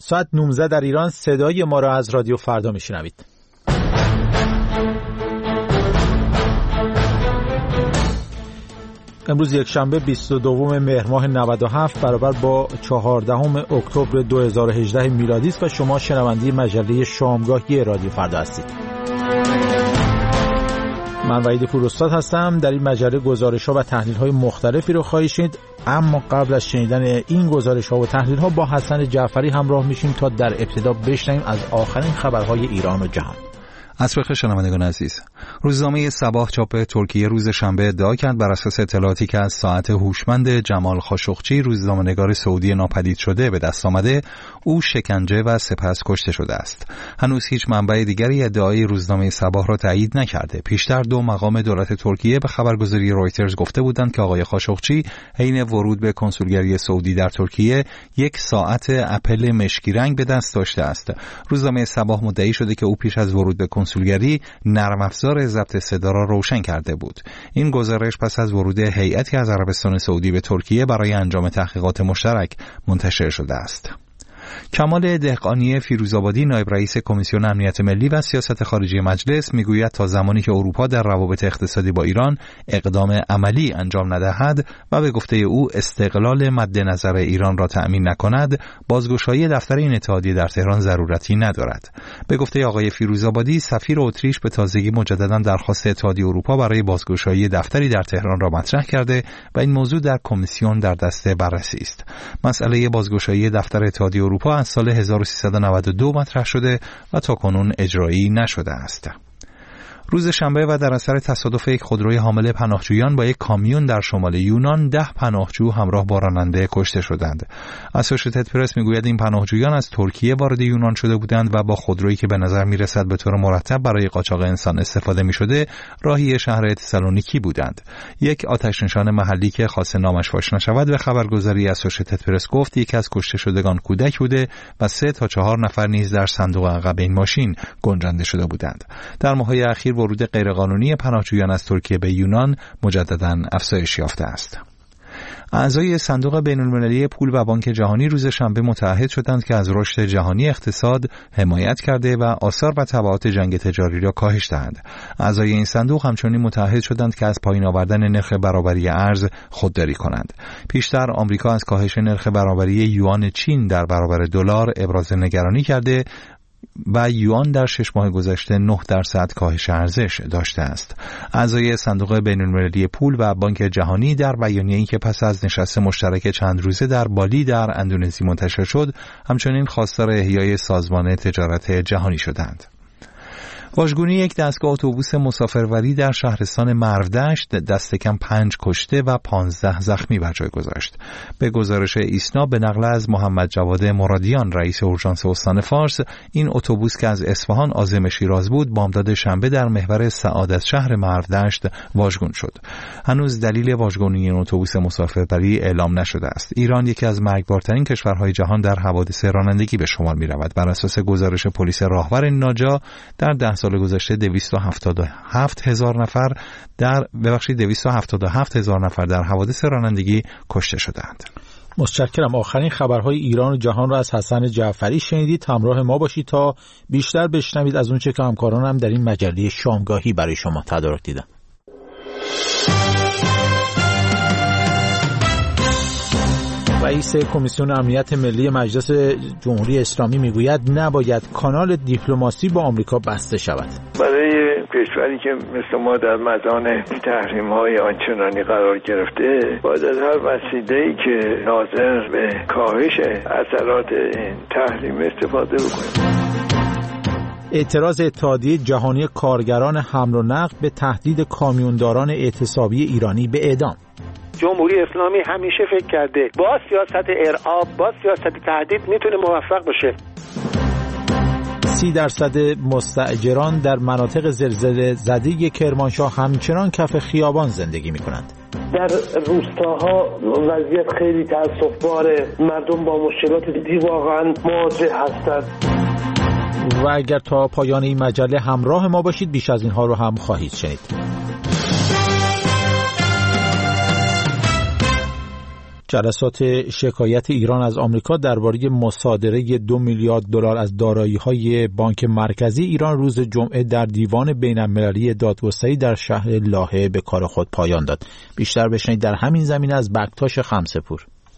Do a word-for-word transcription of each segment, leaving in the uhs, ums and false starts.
ساعت نوزده در ایران صدای ما را از رادیو فردا میشنوید. امروز یک شنبه بیست و دوم مهر ماه نود و هفت برابر با چهاردهم اکتبر دو هزار و هجده میلادی است و شما شنونده مجله شامگاهی رادیو فردا هستید. من وحید پوراستاد هستم. در این مجله گزارش‌ها و تحلیل‌های مختلفی رو خواهید شنید، اما قبل از شنیدن این گزارش‌ها و تحلیل‌ها با حسن جعفری همراه میشیم تا در ابتدا بشنویم از آخرین خبرهای ایران و جهان. عصر بخیر شنوندگان عزیز. روزنامه صباح چاپ ترکیه روز شنبه ادعا کرد بر اساس اطلاعاتی که از ساعت هوشمند جمال خاشقچی روزنامه‌نگار سعودی ناپدید شده به دست آمده، او شکنجه و سپس کشته شده است. هنوز هیچ منبع دیگری ادعای روزنامه صباح را تایید نکرده. پیشتر دو مقام دولت ترکیه به خبرگزاری رویترز گفته بودند که آقای خاشقچی حین ورود به کنسولگری سعودی در ترکیه یک ساعت اپل مشکی رنگ به دست داشته است. روزنامه صباح مدعی شده که او پیش از ورود به کنسولگری نرم افزار ضبط صدا را روشن کرده بود. این گزارش پس از ورود هیئتی از عربستان سعودی به ترکیه برای انجام تحقیقات مشترک منتشر شده است. کمال دهقانی فیروزآبادی نایب رئیس کمیسیون امنیت ملی و سیاست خارجی مجلس میگوید تا زمانی که اروپا در روابط اقتصادی با ایران اقدام عملی انجام ندهد و به گفته او استقلال مد نظر ایران را تأمین نکند، بازگشایی دفتر این اتحادیه در تهران ضرورتی ندارد. به گفته آقای فیروزآبادی، سفیر اتریش به تازگی مجددا درخواست اتحادیه اروپا برای بازگشایی دفتری در تهران را مطرح کرده و این موضوع در کمیسیون در دست بررسی است. مسئله بازگشایی دفتر اتحادیه اروپا از سال هزار و سیصد و نود و دو مطرح شده و تاکنون اجرایی نشده است. روز شنبه و در اثر تصادف یک خودروی حامل پناهجویان با یک کامیون در شمال یونان، ده پناهجو همراه با راننده کشته شدند. اسوشیتد پرس میگوید این پناهجویان از ترکیه وارد یونان شده بودند و با خودرویی که به نظر میرسد به طور مرتب برای قاچاق انسان استفاده میشده راهی شهر تسالونیکی بودند. یک آتش نشان محلی که خاص نامش فاش نشود به خبرگزاری اسوشیتد پرس گفت یکی از کشته شدگان کودک بوده و سه تا چهار نفر نیز در صندوق عقب این ماشین گنجانده شده بودند. در ماه‌های اخیر ورود غیرقانونی پناهجویان از ترکیه به یونان مجدداً افزایش یافته است. اعضای صندوق بین‌المللی پول و بانک جهانی روز شنبه متعهد شدند که از رشد جهانی اقتصاد حمایت کرده و آثار و تبعات جنگ تجاری را کاهش دهند. اعضای این صندوق همچنین متعهد شدند که از پایین آوردن نرخ برابری ارز خودداری کنند. پیشتر آمریکا از کاهش نرخ برابری یوان چین در برابر دلار ابراز نگرانی کرده و یوان در شش ماه گذشته نه درصد کاهش ارزش داشته است. اعضای صندوق بین‌المللی پول و بانک جهانی در بیانیه‌ای که پس از نشست مشترک چند روزه در بالی در اندونزی منتشر شد، همچنین خواستار احیای سازمان تجارت جهانی شدند. واژگونی یک دستگاه اتوبوس مسافربری در شهرستان مروردشت دست کم پنج کشته و پانزده زخمی بر جای گذاشت. به گزارش ایسنا به نقل از محمد جواد مرادیان رئیس اورژانس استان فارس، این اتوبوس که از اصفهان عازم شیراز بود بامداد شنبه در محور سعادت شهر مروردشت واژگون شد. هنوز دلیل واژگونی این اتوبوس مسافربری اعلام نشده است. ایران یکی از مرگبارترین کشورهای جهان در حوادث رانندگی به شمار می‌رود. بر اساس گزارش پلیس راهور ناجا در ده سال گذشته دویست و هفتاد و هفت هزار نفر در ببخشید دویست و هفتاد و هفت هزار نفر در حوادث رانندگی کشته شدند. متشکرم. آخرین خبرهای ایران و جهان را از حسن جعفری شنیدید. همراه ما باشید تا بیشتر بشنوید از اون چه که همکارانم در این مجله شامگاهی برای شما تدارک دیدن. رئیس کمیسیون امنیت ملی مجلس جمهوری اسلامی میگوید نباید کانال دیپلماسی با آمریکا بسته شود. برای کشوری که مثل ما در مدان تحریم‌های آنچنانی قرار گرفته، باید از هر وسیله‌ای که ناظر به کاهش اثرات این تحریم استفاده بکنیم. اعتراض اتحادیه جهانی کارگران حمل و نقل به تهدید کامیونداران اعتصابی ایرانی به اعدام. جمهوری اسلامی همیشه فکر کرده با سیاست ارعاب، با سیاست تهدید میتونه موفق بشه. سی درصد مستاجران در مناطق زلزله زده کرمانشاه همچنان کف خیابان زندگی میکنند. در روستاها وضعیت خیلی تأسف‌باره، مردم با مشکلات جدی واقعا مواجه هستند. و اگر تا پایان این مجله همراه ما باشید بیش از اینها رو هم خواهید شنید. جلسات شکایت ایران از آمریکا درباره مصادره دو میلیارد دلار از دارایی‌های بانک مرکزی ایران روز جمعه در دیوان بین‌المللی دادگستری در شهر لاهه به کار خود پایان داد. بیشتر بشنید در همین زمینه از بکتاش خمسه‌پور.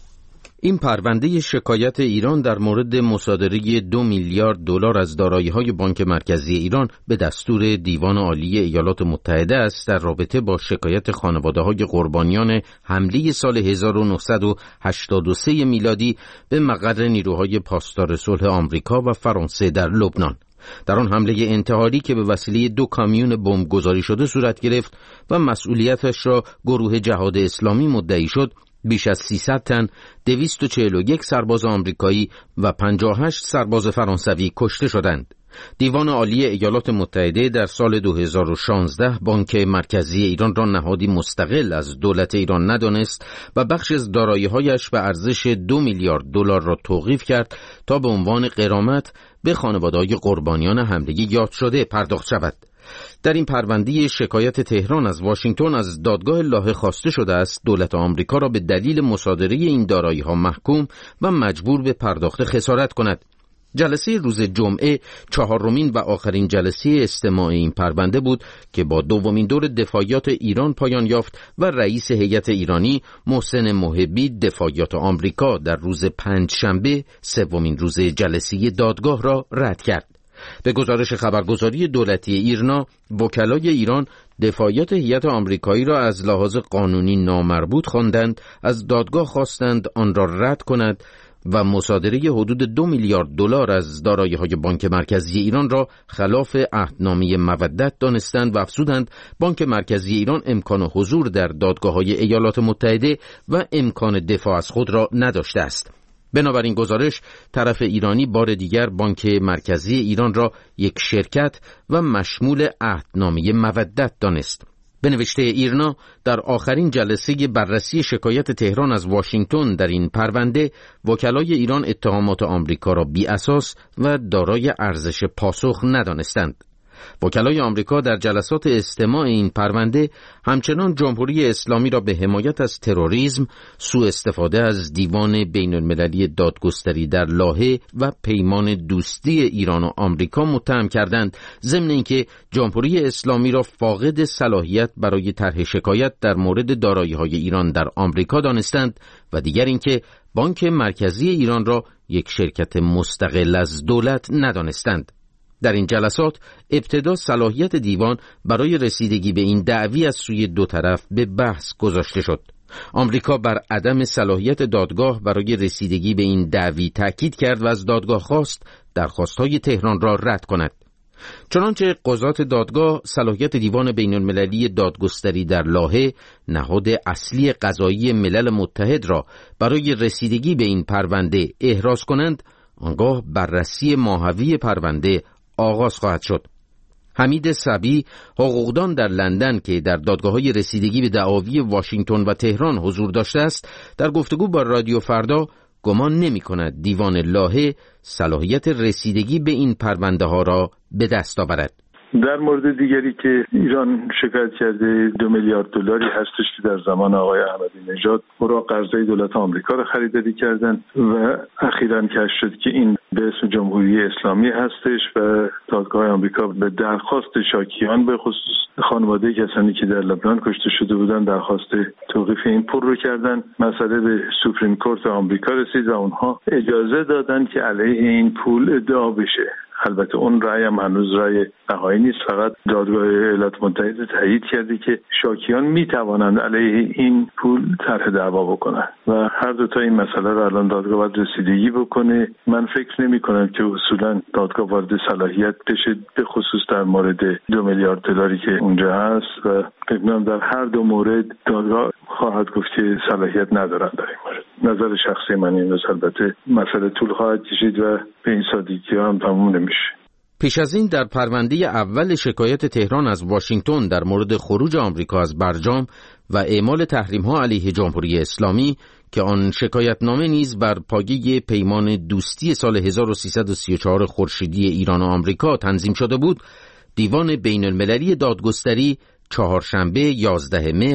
این پرونده شکایت ایران در مورد مصادره دو میلیارد دلار از دارایی‌های بانک مرکزی ایران به دستور دیوان عالی ایالات متحده است در رابطه با شکایت خانواده‌های قربانیان حمله سال هزار و نهصد و هشتاد و سه میلادی به مقر نیروهای پاسدار صلح آمریکا و فرانسه در لبنان. در آن حمله انتحاری که به وسیله دو کامیون بمب گذاری شده صورت گرفت و مسئولیتش را گروه جهاد اسلامی مدعی شد، بیش از سیصد تن، دویست و چهل و یک سرباز آمریکایی و پنجاه و هشت سرباز فرانسوی کشته شدند. دیوان عالی ایالات متحده در سال دو هزار و شانزده بانک مرکزی ایران را نهادی مستقل از دولت ایران ندانست و بخش از دارایی‌هایش به ارزش دو میلیارد دلار را توقیف کرد تا به عنوان غرامت به خانواده‌های قربانیان حمله یاد شده پرداخت شود. در این پرونده شکایت تهران از واشنگتن از دادگاه لاهه خواسته شده است دولت آمریکا را به دلیل مصادره این دارایی‌ها محکوم و مجبور به پرداخت خسارت کند. جلسه روز جمعه چهارمین و آخرین جلسه استماع این پرونده بود که با دومین دور دفاعیات ایران پایان یافت و رئیس هیئت ایرانی محسن محبی دفاعیات آمریکا در روز پنجشنبه سومین روز جلسه دادگاه را رد کرد. به گزارش خبرگزاری دولتی ایرنا، وکلای ایران دفاعیات هیئت آمریکایی را از لحاظ قانونی نامربوط خواندند، از دادگاه خواستند آن را رد کند و مصادره حدود دو میلیارد دلار از دارایی‌های بانک مرکزی ایران را خلاف عهدنامه مودت دانستند و افزودند بانک مرکزی ایران امکان حضور در دادگاه‌های ایالات متحده و امکان دفاع از خود را نداشته است. بنابراین گزارش طرف ایرانی بار دیگر بانک مرکزی ایران را یک شرکت و مشمول عهدنامه مودت دانست. به نوشته ایرنا، در آخرین جلسه بررسی شکایت تهران از واشنگتن در این پرونده، وکلای ایران اتهامات آمریکا را بی اساس و دارای ارزش پاسخ ندانستند. وکلای آمریکا در جلسات استماع این پرونده همچنان جمهوری اسلامی را به حمایت از تروریسم، سوء استفاده از دیوان بین‌المللی دادگستری در لاهه و پیمان دوستی ایران و آمریکا متهم کردند، ضمن اینکه جمهوری اسلامی را فاقد صلاحیت برای طرح شکایت در مورد دارایی‌های ایران در آمریکا دانستند و دیگر اینکه بانک مرکزی ایران را یک شرکت مستقل از دولت ندانستند. در این جلسات ابتدا صلاحیت دیوان برای رسیدگی به این دعوی از سوی دو طرف به بحث گذاشته شد. آمریکا بر عدم صلاحیت دادگاه برای رسیدگی به این دعوی تاکید کرد و از دادگاه خواست درخواست‌های تهران را رد کند. چنانچه قضات دادگاه صلاحیت دیوان بین‌المللی دادگستری در لاهه، نهاد اصلی قضایی ملل متحد را برای رسیدگی به این پرونده احراز کنند، آنگاه بررسی ماهوی پرونده آغاز خواهد شد. حمید صبی، حقوقدان در لندن که در دادگاه‌های رسیدگی به دعاوی واشنگتن و تهران حضور داشته است، در گفتگو با رادیو فردا گمان نمی‌کند دیوان لاهه صلاحیت رسیدگی به این پرونده ها را به دست آورد. در مورد دیگری که ایران شکایت کرده دو میلیارد دلاری هستش که در زمان آقای احمدی نژاد برای قرضه دولت آمریکا را خریداری کردند و اخیراً کشف شد که این به اسم جمهوری اسلامی هستش و دادگاه آمریکا به درخواست شاکیان به خصوص خانواده کسانی که در لبنان کشته شده بودند درخواست توقیف این پول رو کردند. مسئله به سوپریم کورت آمریکا رسید و اونها اجازه دادند که علیه این پول ادعا بشه. البته اون رأی هم هنوز رأی نهایی نیست، فقط دادگاه ایالات متحده تایید کرده که شاکیان می توانند علیه این پول طرح دعوا بکنند و هر دو تا این مسئله رو الان دادگاه باید رسیدگی بکنه. من فکر نمی کنم که اصولا دادگاه وارد صلاحیت بشه، به خصوص در مورد دو میلیارد دلاری که اونجا هست و فکر کنم در هر دو مورد دادگاه خواهد گفت که صلاحیت ندارن در این مورد. نظر شخصی من این است. البته مسئله طول خواهد کشید و به این سادگی هم تموم نمیشه. پیش از این در پرونده اول شکایت تهران از واشنگتن در مورد خروج آمریکا از برجام و اعمال تحریم‌ها علیه جمهوری اسلامی که آن شکایتنامه نیز بر پایه پیمان دوستی سال هزار و سیصد و سی و چهار خورشیدی ایران و آمریکا تنظیم شده بود، دیوان بین‌المللی دادگستری چهارشنبه یازده مهر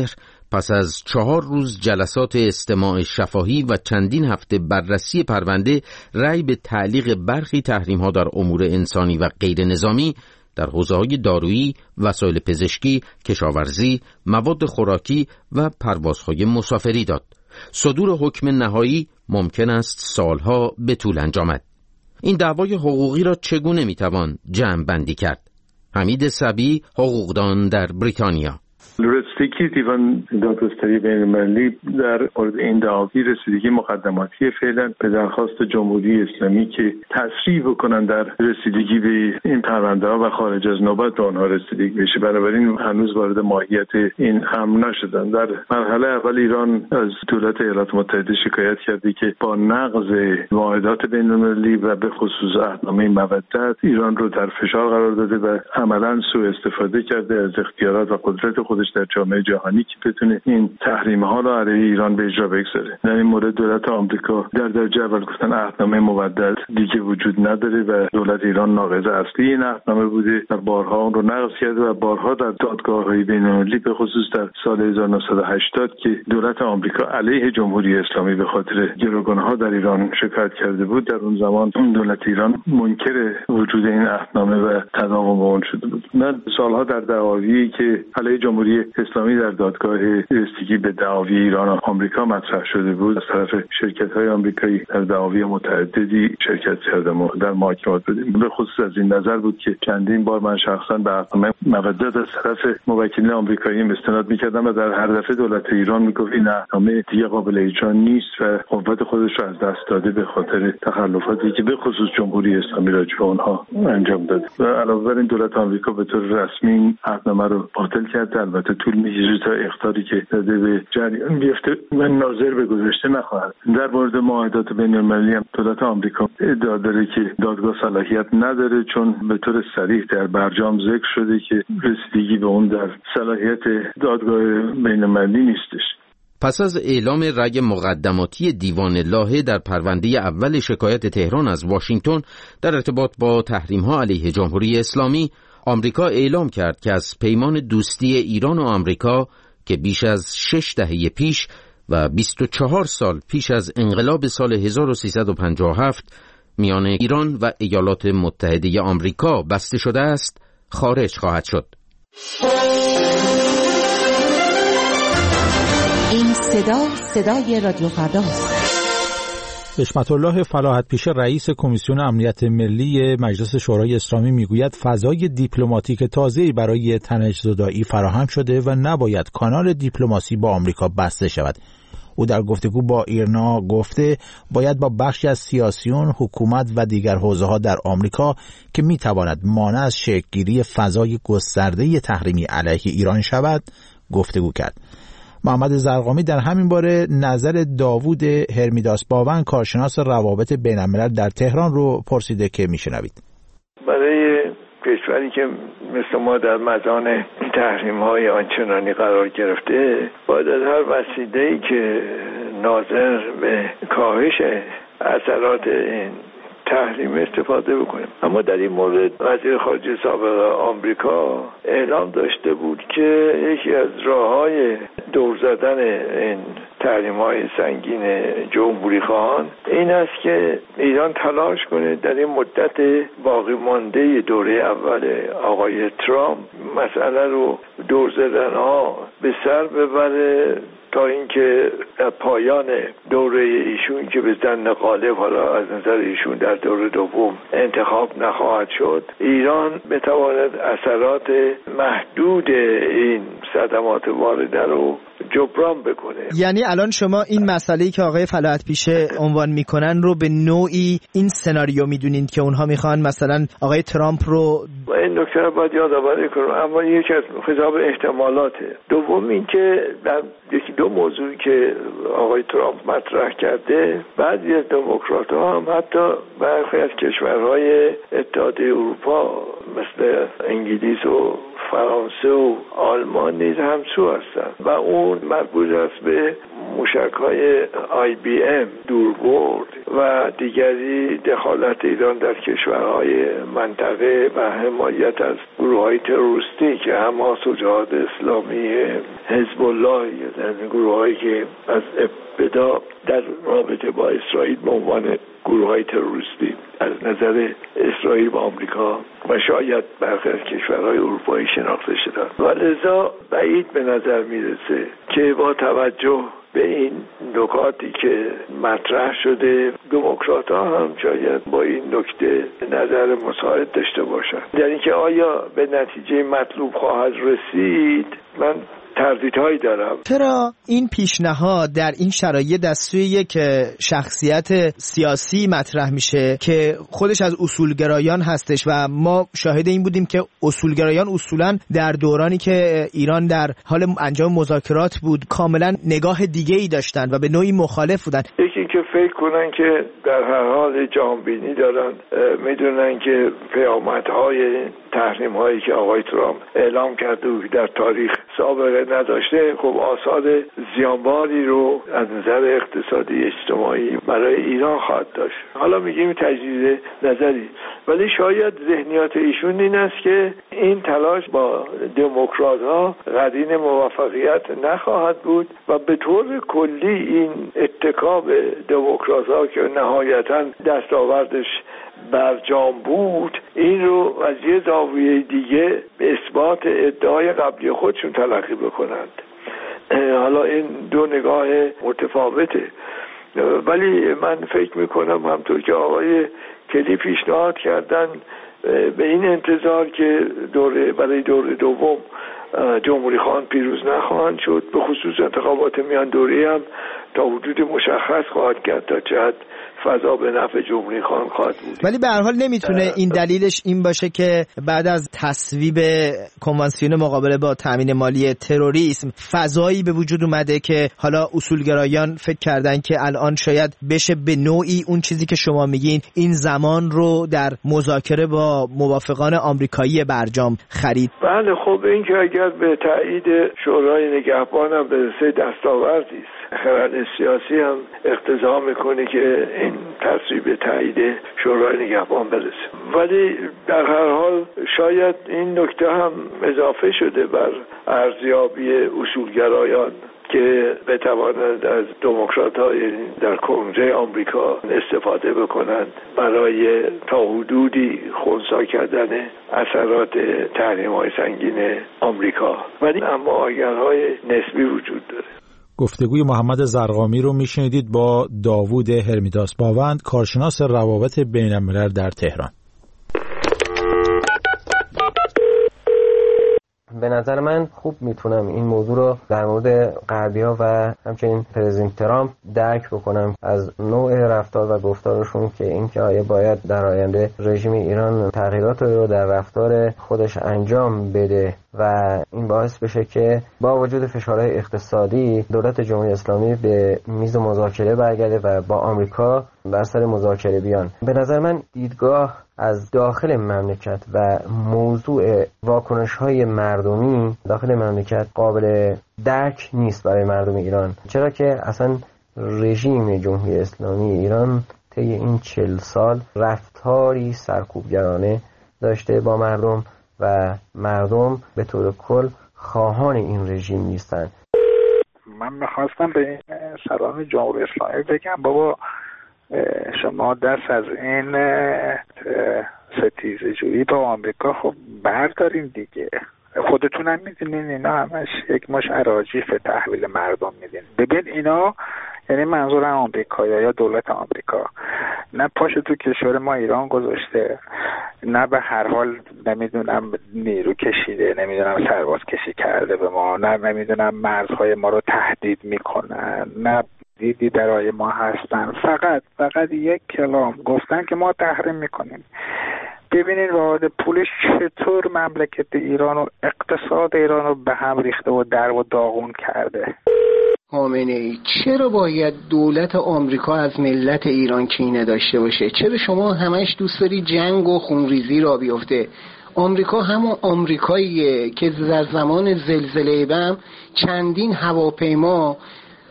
پس از چهار روز جلسات استماع شفاهی و چندین هفته بررسی پرونده، رأی به تعلیق برخی تحریم‌ها در امور انسانی و غیر نظامی در حوزه‌های دارویی، وسایل پزشکی، کشاورزی، مواد خوراکی و پروازهای مسافری داد. صدور حکم نهایی ممکن است سالها به طول انجامد. این دعوای حقوقی را چگونه میتوان جمع بندی کرد؟ حمید صبی، حقوقدان در بریتانیا. رسیدگی دیوان دادگستری بین‌المللی در مورد این دعاوی رسیدگی مقدماتی فعلا به درخواست جمهوری اسلامی که تصریح بکنن در رسیدگی به این پرونده ها و خارج از نوبت به آنها رسیدگی بشه. بنابراین هنوز وارد ماهیت این امر نشدن. در مرحله اول ایران از دولت ایالات متحده شکایت کرده که با نقض معاهدات بین‌المللی و به خصوص عهدنامه مودت ایران رو در فشار قرار داده و عملاً سوء استفاده کرده از اختیارات و قدرت خودش در جامعه جهانی که بتونه این تحریم ها رو علیه ایران به اجرا بگذاره. در این مورد دولت آمریکا در درجه اول گفتن عهدنامه مودت دیگه وجود نداره و دولت ایران ناقض اصلی این عهدنامه بوده و بارها اون رو نقض کرده و بارها در دادگاه‌های بین‌المللی به خصوص در سال هزار و نهصد و هشتاد که دولت آمریکا علیه جمهوری اسلامی به خاطر گروگان‌ها در ایران شکایت کرده بود، در اون زمان اون دولت ایران منکر وجود این عهدنامه و تداوم اون شده بود. من سالها در دعاوی که علیه جمهوری اسلامی در دادگاه رسیدگی به دعاوی ایران و آمریکا مطرح شده بود، از طرف شرکت‌های آمریکایی در دعاوی متعددی شرکت کردم و در محاکمات بودیم. به خصوص از این نظر بود که چندین بار من شخصا به عهدنامه مودت از طرف موکلین آمریکایی استناد می‌کردم و در هر دفعه دولت ایران میگفت این عهدنامه دیگه قابل اجرا نیست و قوت خودش رو از دست داده به خاطر تخلفاتی که به خصوص جمهوری اسلامی راجع به اونها انجام داد. و علاوه بر این دولت آمریکا به طور رسمی عهدنامه رو باطل کرد. البته طول می‌کشه تا اخطاری که داده به جریان بیفته و ناظر به گذشته نخواهد. در مورد معاهدات بین‌المللی هم دولت آمریکا ادعا داره که دادگاه صلاحیت نداره، چون به طور صریح در برجام ذکر شده که رسیدگی به اون در صلاحیت دادگاه بین‌المللی نیستش. پس از اعلام رأی مقدماتی دیوان لاهه در پرونده اول شکایت تهران از واشنگتن در ارتباط با تحریم‌ها علیه جمهوری اسلامی، آمریکا اعلام کرد که از پیمان دوستی ایران و آمریکا که بیش از شش دهه پیش و بیست و چهار سال پیش از انقلاب سال هزار و سیصد و پنجاه و هفت میان ایران و ایالات متحده آمریکا بسته شده است، خارج خواهد شد. این صدا صدای رادیو فرداست. حشمت الله فلاحت پیش رئیس کمیسیون امنیت ملی مجلس شورای اسلامی میگوید فضای دیپلماتیک تازه‌ای برای تنش‌زدایی فراهم شده و نباید کانال دیپلماسی با آمریکا بسته شود. او در گفتگو با ایرنا گفته باید با بخشی از سیاسیون، حکومت و دیگر حوزه‌ها در آمریکا که میتواند مانع از شکل‌گیری فضای گسترده تحریمی علیه ایران شود گفتگو کرد. محمد زرقامی در همین باره نظر داوود هرمیداس باون کارشناس روابط بین‌الملل در تهران رو پرسیده که میشنوید. برای کشوری که مثل ما در مزان تحریم‌های آنچنانی قرار گرفته، باید از هر وسیله‌ای که ناظر به کاهش اثرات این تحریم استفاده بکنیم. اما در این مورد وزیر خارجه سابق آمریکا اعلام داشته بود که یکی از راه‌های دور زدن این تحریم‌های سنگین جمهوری خواهان این است که ایران تلاش کنه در این مدت باقی مانده دوره اول آقای ترامپ مسئله رو دور زدن‌ها به سر ببره تا اینکه در پایان دوره ایشون که به ظن غالب حالا از نظر ایشون در دوره دوم انتخاب نخواهد شد، ایران بتواند اثرات محدود این صدمات وارده رو جبران بکنه. یعنی الان شما این مسئله‌ای که آقای فلاحت پیشه عنوان میکنن رو به نوعی این سناریو میدونید که اونها میخوان مثلا آقای ترامپ رو، این نکته رو باید یادآوری کنم، اما یکی از خطاب احتمالاته. دوم این که در یکی دو موضوعی که آقای ترامپ مطرح کرده، بعضی از دموکرات‌ها هم حتی برخی از کشورهای اتحادیه اروپا مثل انگلیس و فرانسه و آلمان نیز همسو هستند و اون مربوط است به موشک‌های آی بی ام دور برد و دیگری دخالت ایران در کشورهای منطقه و حمایت از گروه‌های تروریستی که حماس و جهاد اسلامی، حزب الله، یعنی گروه‌هایی که از ابتدا در رابطه با اسرائیل به عنوان گروه‌های تروریستی از نظر اسرائیل و آمریکا و شاید برخی از کشورهای اروپایی شناخته شدن و لذا بعید به نظر میرسه که با توجه به این نکاتی که مطرح شده دموکرات‌ها هم شاید با این نکته نظر مساعد داشته باشند. یعنی که آیا به نتیجه مطلوب خواهد رسید، من تردیدهایی دارم. چرا این پیشنهاد در این شرایط دستوریه که شخصیت سیاسی مطرح میشه که خودش از اصولگرایان هستش و ما شاهد این بودیم که اصولگرایان اصولا در دورانی که ایران در حال انجام مذاکرات بود کاملا نگاه دیگه ای داشتن و به نوعی مخالف بودن. یکی که فکر کنن که در هر حال جهانبینی دارن، میدونن که پیامدهای تحریم هایی که آقای ترامپ اعلام کرده و در تاریخ سابقه نداشته خب آثار زیانباری رو از نظر اقتصادی اجتماعی برای ایران خواهد داشت. حالا میگیم تجدید نظری، ولی شاید ذهنیات ایشون این است که این تلاش با دموکرات ها قرین موفقیت نخواهد بود و به طور کلی این اتکا به دموکرات ها که نهایتاً دستاوردش برجام بود این رو از یه زاویه دیگه به اثبات ادعای قبلی خودشون تلقی بکنند. حالا این دو نگاه متفاوته، ولی من فکر میکنم همطور که آقای کلی پیشنهاد کردن به این انتظار که دوره برای دوره دوم جمهوری خواهان پیروز نخواهند شد، به خصوص انتخابات میان دوره هم تا حدود مشخص خواهد کرد تا چقدر فضا به نفع جمهوری خواهان خواهد بود. ولی به هر حال نمیتونه این دلیلش این باشه که بعد از تصویب کنوانسیون مقابله با تامین مالی تروریسم فضایی به وجود اومده که حالا اصولگرایان فکر کردن که الان شاید بشه به نوعی اون چیزی که شما میگین این زمان رو در مذاکره با موافقان آمریکایی برجام خرید. بله خب این که اگر به تایید شورای نگهبان هم برسه دستاوردی است. خرد سیاسی هم اقتضا میکنه که این تصویب به تایید شورای نگهبان برسه، ولی در هر حال شاید این نکته هم اضافه شده بر ارزیابی اصولگرایان که بتوانند از دموکرات‌های در کنگره آمریکا استفاده بکنند برای تا حدودی خنثی کردن اثرات تحریم‌های سنگین آمریکا، ولی اما آگرهای نسبی وجود داره. گفتگوی محمد زرقامی رو میشنیدید با داوود هرمیداس باوند، کارشناس روابط بین الملل در تهران. به نظر من خوب میتونم این موضوع رو در مورد غربی‌ها و همچنین پرزیدنت ترامپ درک بکنم از نوع رفتار و گفتارشون که اینکه آیا باید در آینده رژیم ایران تغییرات رو در رفتار خودش انجام بده و این باعث بشه که با وجود فشارهای اقتصادی دولت جمهوری اسلامی به میز مذاکره برگرده و با آمریکا بر سر مذاکره بیان. به نظر من دیدگاه از داخل مملکت و موضوع واکنش‌های مردمی داخل مملکت قابل درک نیست برای مردم ایران، چرا که اصلا رژیم جمهوری اسلامی ایران طی این چهل سال رفتاری سرکوبگرانه داشته با مردم و مردم به طور کل خواهان این رژیم نیستن. من میخواستم به سران جمهوری اسلامی بگم بابا شما دست از این ستیزه جویی با آمریکا خب بردارین دیگه. خودتون هم میدونین اینا همش یک مش اراجیف تحویل مردم میدین. ببین اینا یعنی منظور آمریکا یا دولت آمریکا نه پاشو تو کشور ما ایران گذاشته، نه به هر حال نمیدونم نیرو کشیده، نمیدونم سرباز کشی کرده به ما، نه نمیدونم مرزهای ما رو تهدید میکنن، نه دیدی برای ما هستن. فقط فقط یک کلام گفتن که ما تحریم میکنیم. ببینید واحد پولش چطور مملکت ایران و اقتصاد ایران رو به هم ریخته و در و داغون کرده. خامنه ای چرا باید دولت آمریکا از ملت ایران کینه داشته باشه؟ چرا شما همش دوست داری جنگ و خونریزی را بیفته؟ آمریکا همون آمریکاییه که در زمان زلزله بم چندین هواپیما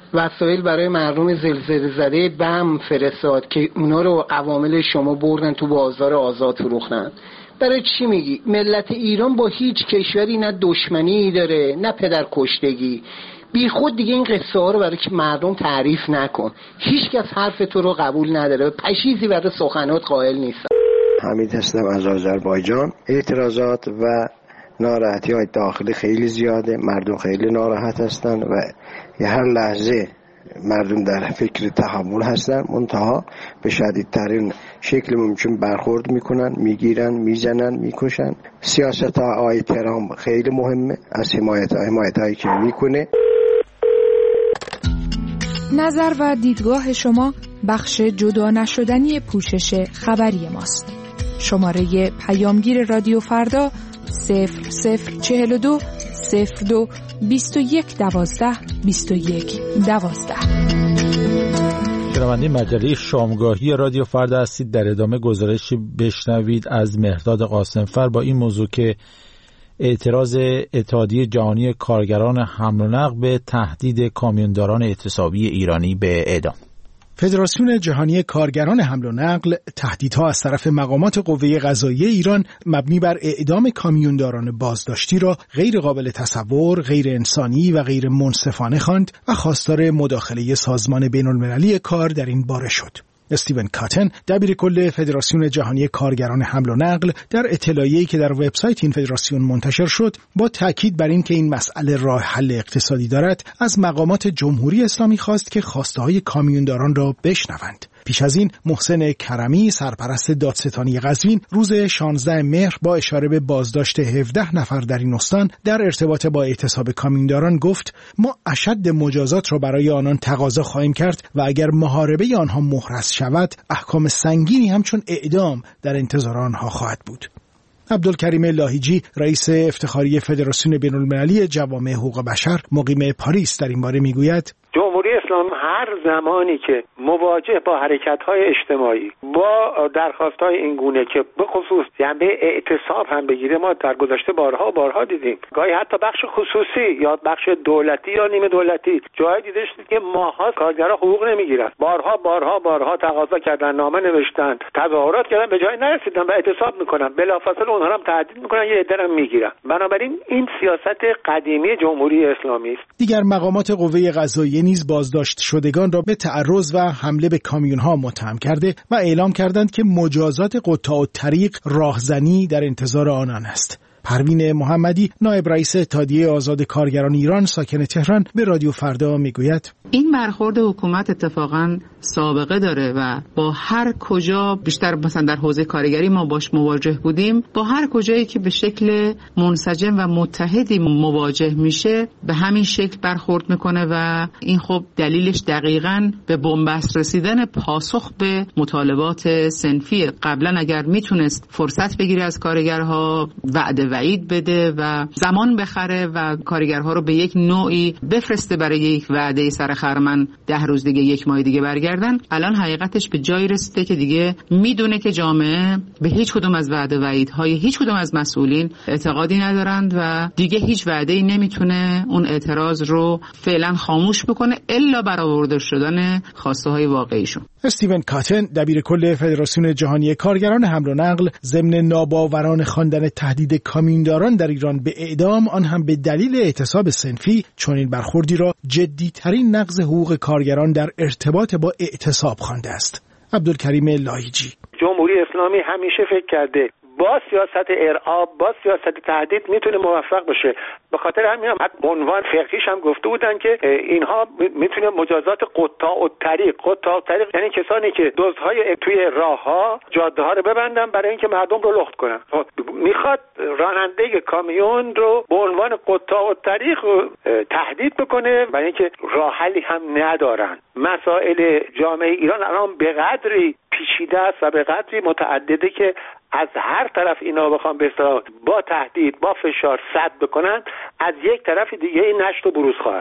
وسایل برای مردم زلزله زده بم فرستاد که اونا رو عوامل شما بردن تو بازار آزاد فروختن. برای چی میگی؟ ملت ایران با هیچ کشوری نه دشمنی داره نه پدر کشتگی. بی خود دیگه این قصه ها رو برای که مردم تعریف نکن. هیچ کس حرف تو رو قبول نداره، پشیزی برای سخنات قائل نیست. حمید هستم از آذربایجان. اعتراضات و ناراحتی های داخلی خیلی زیاده، مردم خیلی ناراحت هستن و هر لحظه مردم در فکر تحمل هستن، منتها به شدیدترین شکل ممکن برخورد میکنن، میگیرن، میزنن، میکشن. سیاست های ترامپ خیلی مهمه، از حمایت حمایت هایی که میکنه. نظر و دیدگاه شما بخش جدا نشدنی پوشش خبری ماست. شماره پیامگیر رادیو فردا صفر صفر چهل و دو صفر دو بیست و یک دوازده بیست و یک دوازده. شنونده مجله شامگاهی رادیو فردا هستید. در ادامه گزارشی بشنوید از مهرداد قاسمفر با این موضوع که اعتراض اتحادیه جهانی کارگران حمل و نقل به تهدید کامیونداران اعتصابی ایرانی به اعدام. فدراسیون جهانی کارگران حمل و نقل تهدیدها از طرف مقامات قوه قضاییه ایران مبنی بر اعدام کامیونداران بازداشتی را غیر قابل تصور، غیر انسانی و غیر منصفانه خواند و خواستار مداخله سازمان بین‌المللی کار در این باره شد. استیون کاتن، دبیر کل فدراسیون جهانی کارگران حمل و نقل، در اطلاعیه‌ای که در وبسایت این فدراسیون منتشر شد، با تاکید بر این که این مسئله راه حل اقتصادی دارد، از مقامات جمهوری اسلامی خواست که خواسته‌های کامیونداران را بشنوند. پیش از این محسن کرمی، سرپرست دادستانی قزوین، روز شانزده مهر با اشاره به بازداشت هفده نفر در این استان در ارتباط با اعتصاب کامیونداران گفت: ما اشد مجازات را برای آنان تقاضا خواهیم کرد و اگر محاربه آنها محرز شود، احکام سنگینی همچون اعدام در انتظار آنها خواهد بود. عبدالکریم لاهیجی، رئیس افتخاری فدراسیون بین‌المللی جوامع حقوق بشر مقیم پاریس، در این باره میگوید: جمهوری اسلامی هر زمانی که مواجه با حرکت‌های اجتماعی، با درخواست‌های این گونه که به خصوص جنبه اعتصاب هم بگیره، ما در گذشته بارها بارها دیدیم، گاهی حتی بخش خصوصی یا بخش دولتی یا نیمه دولتی جایی دیده شد که ماها کارگرها حقوق نمیگیرن. بارها بارها بارها تقاضا کردن، نامه نوشتن، تظاهرات کردن، به جای نرسیدن و اعتصاب میکنن. بلافاصله اونها هم تهدید میکنن، یه عده هم میگیرن. بنابراین این سیاست قدیمی جمهوری اسلامی است. دیگر مقامات قوه قضاییه نیز بازداشت شدگان را به تعرض و حمله به کامیون‌ها متهم کرده و اعلام کردند که مجازات قطاع الطریق راهزنی در انتظار آنان است. پروین محمدی، نایب رئیس اتحادیه آزاد کارگران ایران ساکن تهران، به رادیو فردا میگوید: این برخورد حکومت اتفاقاً سابقه داره و با هر کجا، بیشتر مثلا در حوزه کارگری ما باش مواجه بودیم، با هر کجایی که به شکل منسجم و متحدی مواجه میشه به همین شکل برخورد میکنه و این خب دلیلش دقیقاً به بنبست رسیدن پاسخ به مطالبات صنفی. قبلا اگر میتونست فرصت بگیره از کارگرها، وعده وعید بده و زمان بخره و کارگرها رو به یک نوعی بفرسته برای یک وعده سر خرمن ده روز دیگه، یک ماه دیگه برگردن، الان حقیقتش به جایی رسیده که دیگه میدونه که جامعه به هیچ کدوم از وعده وعیدهای هیچ کدوم از مسئولین اعتقادی ندارند و دیگه هیچ وعده‌ای نمیتونه اون اعتراض رو فعلا خاموش بکنه الا برآورده شدن خواسته های واقعیشون. استیون کاتن، دبیر کل فدراسیون جهانی کارگران حمل و نقل، ضمن ناباورانه خواندن تهدید کامیونداران در ایران به اعدام، آن هم به دلیل اعتصاب صنفی، چنین برخوردی را جدی‌ترین نقض حقوق کارگران در ارتباط با اعتصاب خوانده است. عبدالکریم لاهیجی: جمهوری اسلامی همیشه فکر کرده با سیاست ارعاب، با سیاست تهدید میتونه موفق باشه. به خاطر همین هم عنوان فقهیش هم گفته بودن که اینها میتونه مجازات قطاع الطریق. قطاع الطریق یعنی کسانی که دزدهای توی راهها، جاده ها رو ببندن برای اینکه مردم رو لخت کنن. میخواد راننده کامیون رو به عنوان قطاع الطریق تهدید بکنه برای اینکه راه حلی هم ندارن. مسائل جامعه ایران الان به قدری پیچیده است و به قدری متعدده که از هر طرف اینا بخوام به اصطلاح با تهدید، با فشار صد بکنن، از یک طرف دیگه این نشت و بروز خواهد کرد.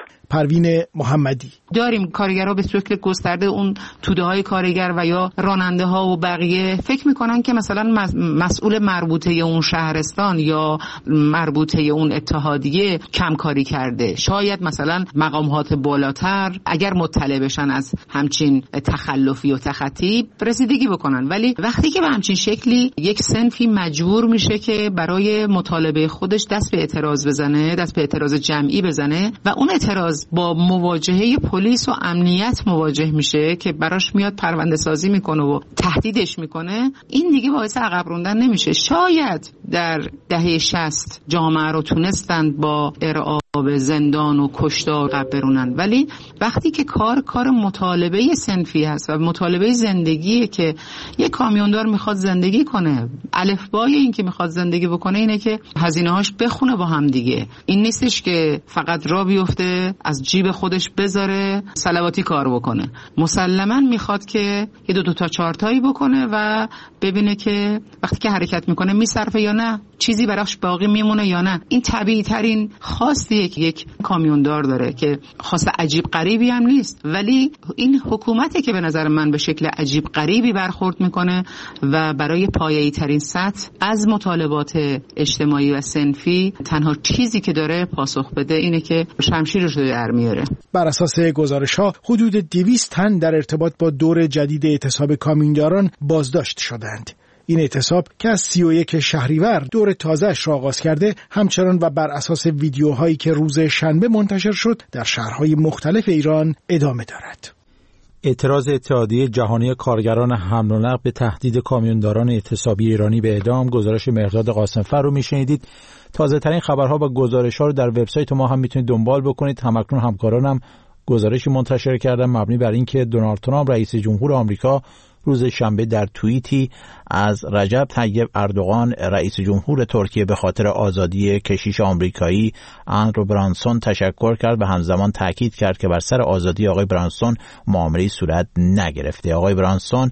پروین محمدی: داریم کارگرها به شکل گسترده، اون توده های کارگر و یا راننده ها و بقیه فکر میکنن که مثلا مسئول مربوطه اون شهرستان یا مربوطه اون اتحادیه کم کاری کرده. شاید مثلا مقامات بالاتر اگر مطلع بشن از همچین تخلفی و تخطی رسیدگی بکنن، ولی وقتی که به همچین شکلی یک صنفی مجبور میشه که برای مطالبه خودش دست به اعتراض بزنه، دست به اعتراض جمعی بزنه و اون اعتراض با مواجهه پلیس و امنیت مواجه میشه که براش میاد پرونده سازی میکنه و تهدیدش میکنه، این دیگه باعث عقب روندن نمیشه. شاید در دهه شصت جامعه رو تونستند با ارعاب زندان و کشتار عقب برونن، ولی وقتی که کار کار مطالبه صنفی هست و مطالبه زندگیه که یک کامیوندار میخواد زندگی کنه، الفبای این که میخواد زندگی بکنه اینه که هزینه هاش بخونه با هم دیگه. این نیستش که فقط را بیفته از جیب خودش بذاره صلواتی کار بکنه. مسلماً میخواد که یه دو دو تا چارتایی بکنه و ببینه که وقتی که حرکت میکنه میصرفه یا نه، چیزی براش باقی میمونه یا نه. این طبیعی ترین خواستیه که یک کامیوندار داره که خاص عجیب غریبی هم نیست، ولی این حکومته که به نظر من به شکل عجیب غریبی برخورد میکنه و برای پایه‌ای ترین سطح از مطالبات اجتماعی و صنفی تنها چیزی که داره پاسخ بده اینه که شمشیرش رو در میاره. بر اساس گزارش‌ها حدود دویست تن در ارتباط با دور جدید اعتصاب کامیونداران بازداشت شدند. این اعتصاب که از سی و یک شهریور دور تازه‌اش را آغاز کرده، همچنان و بر اساس ویدیوهایی که روز شنبه منتشر شد در شهرهای مختلف ایران ادامه دارد. اعتراض اتحادیه جهانی کارگران حمل و نقل به تهدید کامیونداران اعتصابی ایرانی به اعدام، گزارش مهرداد قاسمفر رو میشنیدید. تازه ترین خبرها و گزارش‌ها رو در وبسایت ما هم میتونید دنبال بکنید. همکنون همکارانم گزارشی منتشر کردن مبنی بر اینکه دونالد ترامپ رئیس جمهور آمریکا روز شنبه در توییتی از رجب طیب اردوغان رئیس جمهور ترکیه به خاطر آزادی کشیش آمریکایی اندرو برانسون تشکر کرد و همزمان تاکید کرد که بر سر آزادی آقای برانسون معامله‌ای صورت نگرفته. آقای برانسون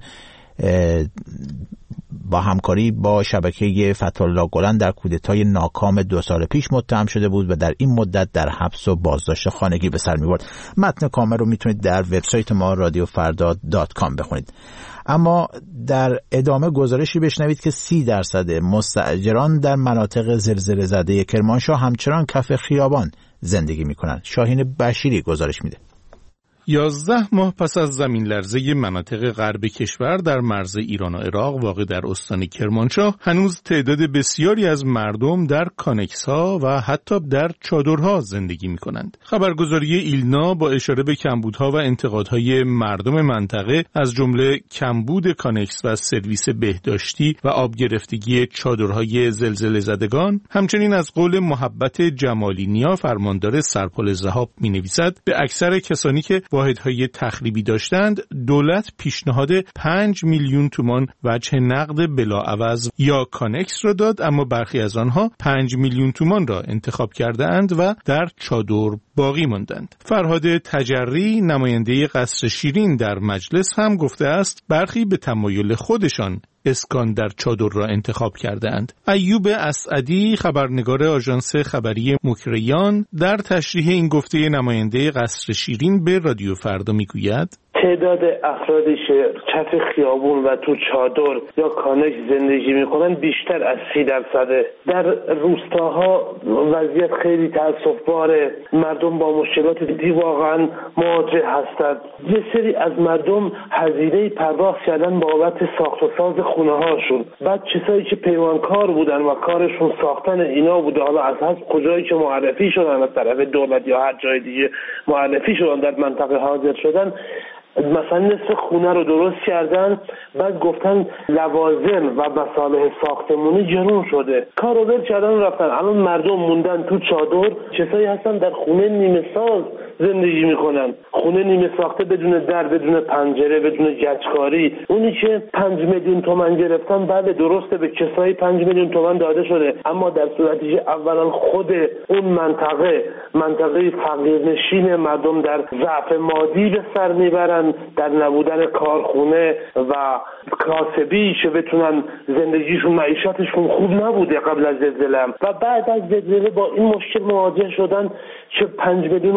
با همکاری با شبکه فتح‌الله گلن در کودتای ناکام دو سال پیش متهم شده بود و در این مدت در حبس و بازداشت خانگی به سر می‌برد. متن کامل رو میتونید در وبسایت ما رادیو فردا دات کام بخونید. اما در ادامه گزارشی بشنوید که سی درصد مستاجران در مناطق زلزله زده کرمانشاه همچنان کف خیابان زندگی می‌کنند. شاهین بشیری گزارش میده. یازده ماه پس از زمین لرزه مناطق غرب کشور در مرز ایران و عراق واقع در استان کرمانشاه، هنوز تعداد بسیاری از مردم در کانکس‌ها و حتی در چادرها زندگی می‌کنند. خبرگزاری ایلنا با اشاره به کمبودها و انتقادهای مردم منطقه از جمله کمبود کانکس و سرویس بهداشتی و آب گرفتگی چادرهای زلزله زدگان، همچنین از قول محبت جمالی نیا فرماندار سرپل ذهاب می‌نویسد به اکثر کسانی که واحدهای تخریبی داشتند دولت پیشنهاد پنج میلیون تومان وجه نقد بلاعوض یا کانکس را داد، اما برخی از آنها پنج میلیون تومان را انتخاب کرده اند و در چادر باقی ماندند. فرهاد تجری نماینده قصر شیرین در مجلس هم گفته است برخی به تمایل خودشان اسکان در چادر را انتخاب کرده اند. ایوب اسعدی خبرنگار آژانس خبری مکریان در تشریح این گفته نماینده قصر شیرین به رادیو فردا میگوید تعداد افرادی که کف خیابون و تو چادر یا کانکس زندگی میکنن بیشتر از سی درصده. در روستاها وضعیت خیلی تأسف‌باره، مردم با مشکلات جدی واقعا مواجه هستند. یه سری از مردم هزینه پرداخت کردن بابت ساخت و ساز خونه هاشون، بعد کسایی که پیمانکار بودن و کارشون ساختن اینا بوده، حالا از هر کجایی که معرفی شدن از طرف دولت یا هر جای دیگه معرفی شدن در منطقه حاضر شدن، مثلا نصف خونه رو درست کردن، بعد گفتن لوازم و مصالح ساختمونی جنون شده، کار رو ول کردن و رفتن. الان مردم موندن تو چادر، کسایی هستن در خونه نیمه ساز زندگی میکنن، خونه نیمه ساخته بدون در، بدون پنجره، بدون گچکاری. اونی که پنج میلیون تومان گرفتن، بله درسته به کسایی پنج میلیون تومان داده شده، اما در صورتی که اولا خود اون منطقه منطقه فقیرنشین، مردم در ضعف مادی به سر میبرن، در نبودن کارخونه و کاسبی که بتونن زندگیشون معیشتشون خوب نبوده قبل از زلزله، و بعد از زلزله با این مشکل مواجه شدن که پنج میلیون مجبور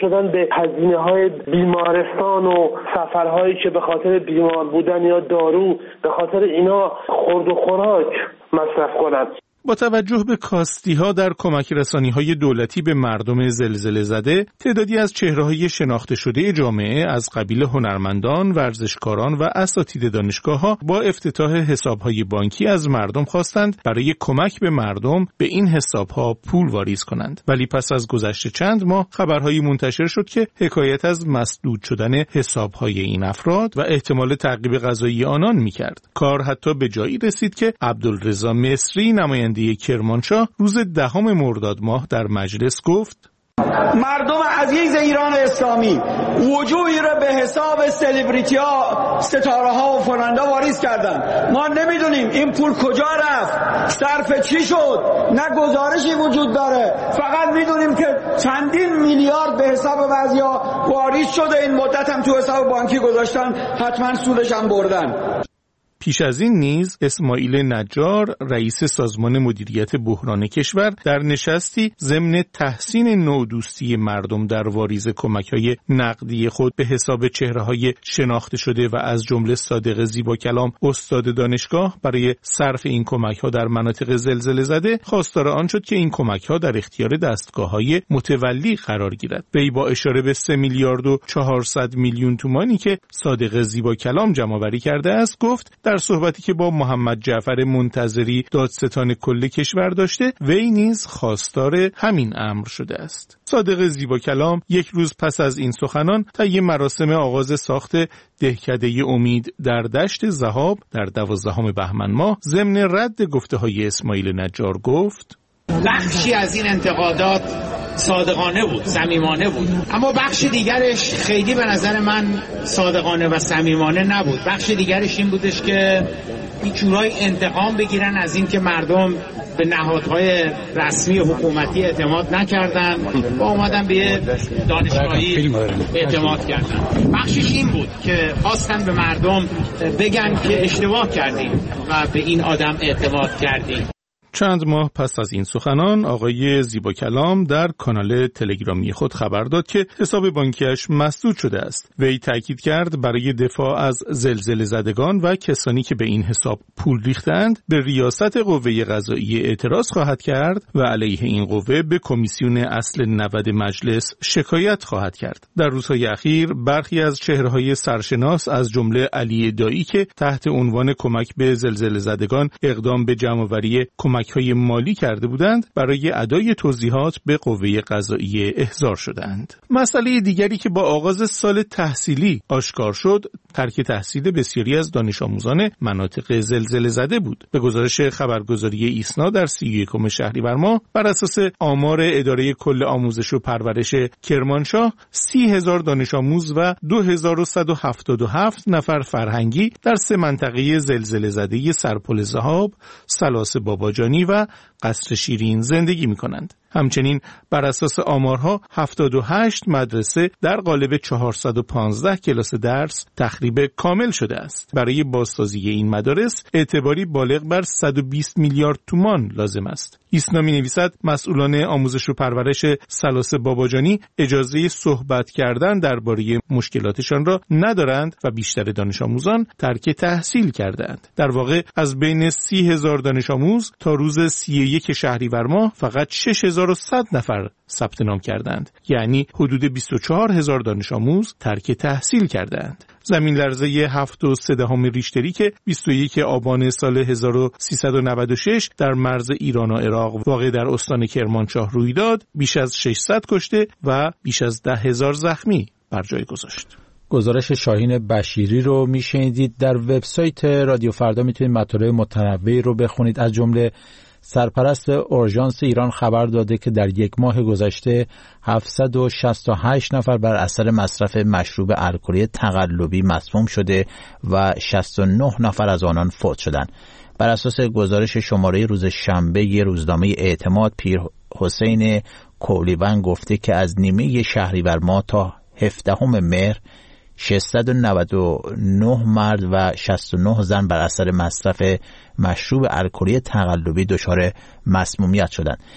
شدن به هزینه های بیمارستان و سفرهایی که به خاطر بیمار بودن یا دارو به خاطر اینا خورد و خوراک مصرف کنند. با توجه به کاستی‌ها در کمک رسانی‌های دولتی به مردم زلزله زده، تعدادی از چهره‌های شناخته شده جامعه از قبیل هنرمندان، ورزشکاران و اساتید دانشگاه‌ها با افتتاح حساب‌های بانکی از مردم خواستند برای کمک به مردم به این حساب‌ها پول واریز کنند. ولی پس از گذشت چند ماه خبرهایی منتشر شد که حکایت از مسدود شدن حساب‌های این افراد و احتمال تعقیب قضایی آنان می‌کرد. کار حتی به جایی رسید که عبدالرضا مصری نماینده کرمانشاه روز دهم مرداد ماه در مجلس گفت: مردم عزیز ایران اسلامی وجوهی را به حساب سلبریتی ها، ستاره ها و فناندا واریز کردن. ما نمیدونیم این پول کجا رفت، صرف چی شد، نه گزارشی وجود داره. فقط میدونیم که چندین میلیارد به حساب بعضیا واریز شده، این مدت هم تو حساب بانکی گذاشتن، حتما سودش هم بردن. پیش از این نیز اسماعیل نجار رئیس سازمان مدیریت بحران کشور در نشستی ضمن تحسین نودوستی مردم در واریز کمک‌های نقدی خود به حساب چهره‌های شناخته شده و از جمله صادق زیباکلام استاد دانشگاه برای صرف این کمک‌ها در مناطق زلزله زده خواستار آن شد که این کمک‌ها در اختیار دستگاه‌های متولی قرار گیرد. وی با اشاره به سه میلیارد و چهارصد میلیون تومانی که صادق زیباکلام جمع‌آوری کرده است گفت در صحبتی که با محمد جعفر منتظری دادستان کل کشور داشته وی نیز خواستار همین امر شده است. صادق زیباکلام یک روز پس از این سخنان طی مراسم آغاز ساخت دهکده امید در دشت ذهاب در دوازدهم بهمن ماه ضمن رد گفته‌های اسماعیل نجار گفت: بخشی از این انتقادات صادقانه بود، صمیمانه بود، اما بخش دیگرش خیلی به نظر من صادقانه و صمیمانه نبود. بخش دیگرش این بودش که این جورای انتقام بگیرن از این که مردم به نهادهای رسمی حکومتی اعتماد نکردن و اومدن به دانشگاهی اعتماد کردن. بخشش این بود که خواستن به مردم بگن که اشتباه کردیم و به این آدم اعتماد کردیم. چند ماه پس از این سخنان آقای زیباکلام در کانال تلگرامی خود خبر داد که حساب بانکیش مسدود شده است. وی تاکید کرد برای دفاع از زلزله زدگان و کسانی که به این حساب پول ریختند به ریاست قوه قضاییه اعتراض خواهد کرد و علیه این قوه به کمیسیون اصل نود مجلس شکایت خواهد کرد. در روزهای اخیر برخی از چهره‌های سرشناس از جمله علی دایی که تحت عنوان کمک به زلزله زدگان اقدام به جمع‌آوری کمک های مالی کرده بودند برای ادای توضیحات به قوه قضاییه احضار شدند. مسئله دیگری که با آغاز سال تحصیلی آشکار شد ترک تحصیل بسیاری از دانش آموزان مناطق زلزله زده بود. به گزارش خبرگزاری ایسنا در سی و یکم شهریور ماه بر اساس آمار اداره کل آموزش و پرورش کرمانشاه سی هزار دانش آموز و دو هزار و صد و هفتاد و هفت نفر فرهنگی در سه منطقه زلزله زده سرپل ذهاب، سلاس باباجانی و قصر شیرین زندگی می کنند. همچنین بر اساس آمارها هفتاد و هشت مدرسه در قالب چهارصد و پانزده کلاس درس تخریب کامل شده است. برای بازسازی این مدارس اعتباری بالغ بر صد و بیست میلیارد تومان لازم است. ایسنا می نویسد مسئولان آموزش و پرورش سلاس باباجانی اجازه صحبت کردن درباره مشکلاتشان را ندارند و بیشتر دانش آموزان ترک تحصیل کردند. در واقع از بین سی هزار دانش آموز تا روز سی و یک شهریور ماه فقط شش هزار و صد نفر ثبت نام کردند، یعنی حدود بیست و چهار هزار دانش آموز ترک تحصیل کردند. زمین لرزه هفت و سه دهم ریشتری که بیست و یک آبان سال هزار و سیصد و نود و شش در مرز ایران و عراق واقع در استان کرمانشاه روی داد، بیش از ششصد کشته و بیش از ده هزار زخمی بر جای گذاشت. گزارش شاهین بشیری رو میشنیدید. در وبسایت رادیو فردا میتونید مطالب متنوعی رو بخونید. از جمله سرپرست اورژانس ایران خبر داده که در یک ماه گذشته هفتصد و شصت و هشت نفر بر اثر مصرف مشروب الکلی تقلبی مسموم شده و شصت و نه نفر از آنان فوت شدند. بر اساس گزارش شماره روز شنبه ی روزنامه اعتماد، پیر حسین کولیون گفته که از نیمه شهریور ماه تا هفدهم مهر ششصد و نود و نه مرد و شصت و نه زن بر اثر مصرف مشروب الکلی تقلبی دچار مسمومیت شدند.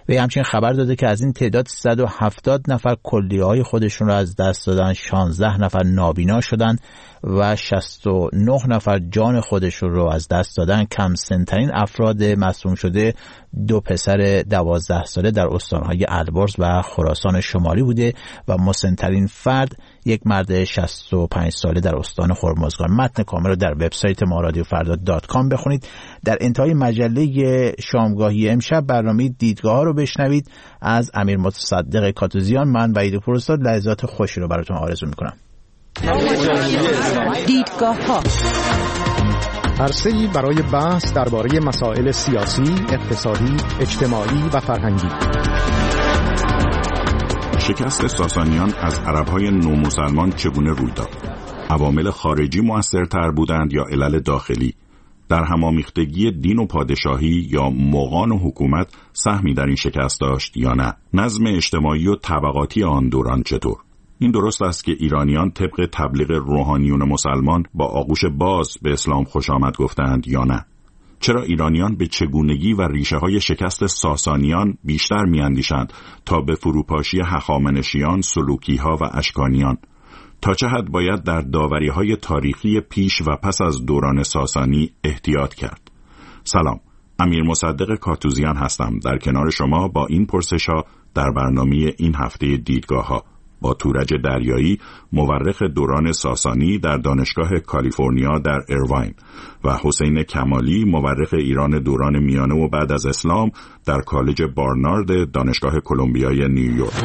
و همچنین خبر داده که از این تعداد صد و هفتاد نفر کلیه‌های خودشون رو از دست دادن، شانزده نفر نابینا شدن و شصت و نه نفر جان خودشون رو از دست دادن. کم سن‌ترین افراد مصدوم شده دو پسر دوازده ساله در استان‌های البرز و خراسان شمالی بوده و مسن‌ترین فرد یک مرد شصت و پنج ساله در استان هرمزگان. متن کامل رو در وبسایت ما رادیو فردا دات کام بخونید. در انتهای مجله شامگاهی امشب برنامه دیدگاه‌ها رو بشنوید از امیر مصدق کاتوزیان. من وحید پورستاد لحظات خوشی رو براتون آرزو می‌کنم. دیدگاه‌ها عرصه‌ای برای بحث درباره مسائل سیاسی، اقتصادی، اجتماعی و فرهنگی. شکست ساسانیان از عرب‌های نومسلمان چگونه روی داد؟ عوامل خارجی مؤثرتر بودند یا علل داخلی؟ در همامیختگی دین و پادشاهی یا مغان و حکومت سهمی در این شکست داشت یا نه؟ نظم اجتماعی و طبقاتی آن دوران چطور؟ این درست است که ایرانیان طبق تبلیغ روحانیون مسلمان با آغوش باز به اسلام خوش آمد گفتند یا نه؟ چرا ایرانیان به چگونگی و ریشه های شکست ساسانیان بیشتر میاندیشند تا به فروپاشی هخامنشیان، سلوکیها و اشکانیان؟ تا چه حد باید در داوری‌های تاریخی پیش و پس از دوران ساسانی احتیاط کرد؟ سلام، امیر مصدق کاتوزیان هستم در کنار شما با این پرسش‌ها در برنامه این هفته دیدگاه‌ها با تورج دریایی، مورخ دوران ساسانی در دانشگاه کالیفرنیا در ایرواین و حسین کمالی، مورخ ایران دوران میانه و بعد از اسلام در کالج بارنارد دانشگاه کلمبیای نیویورک.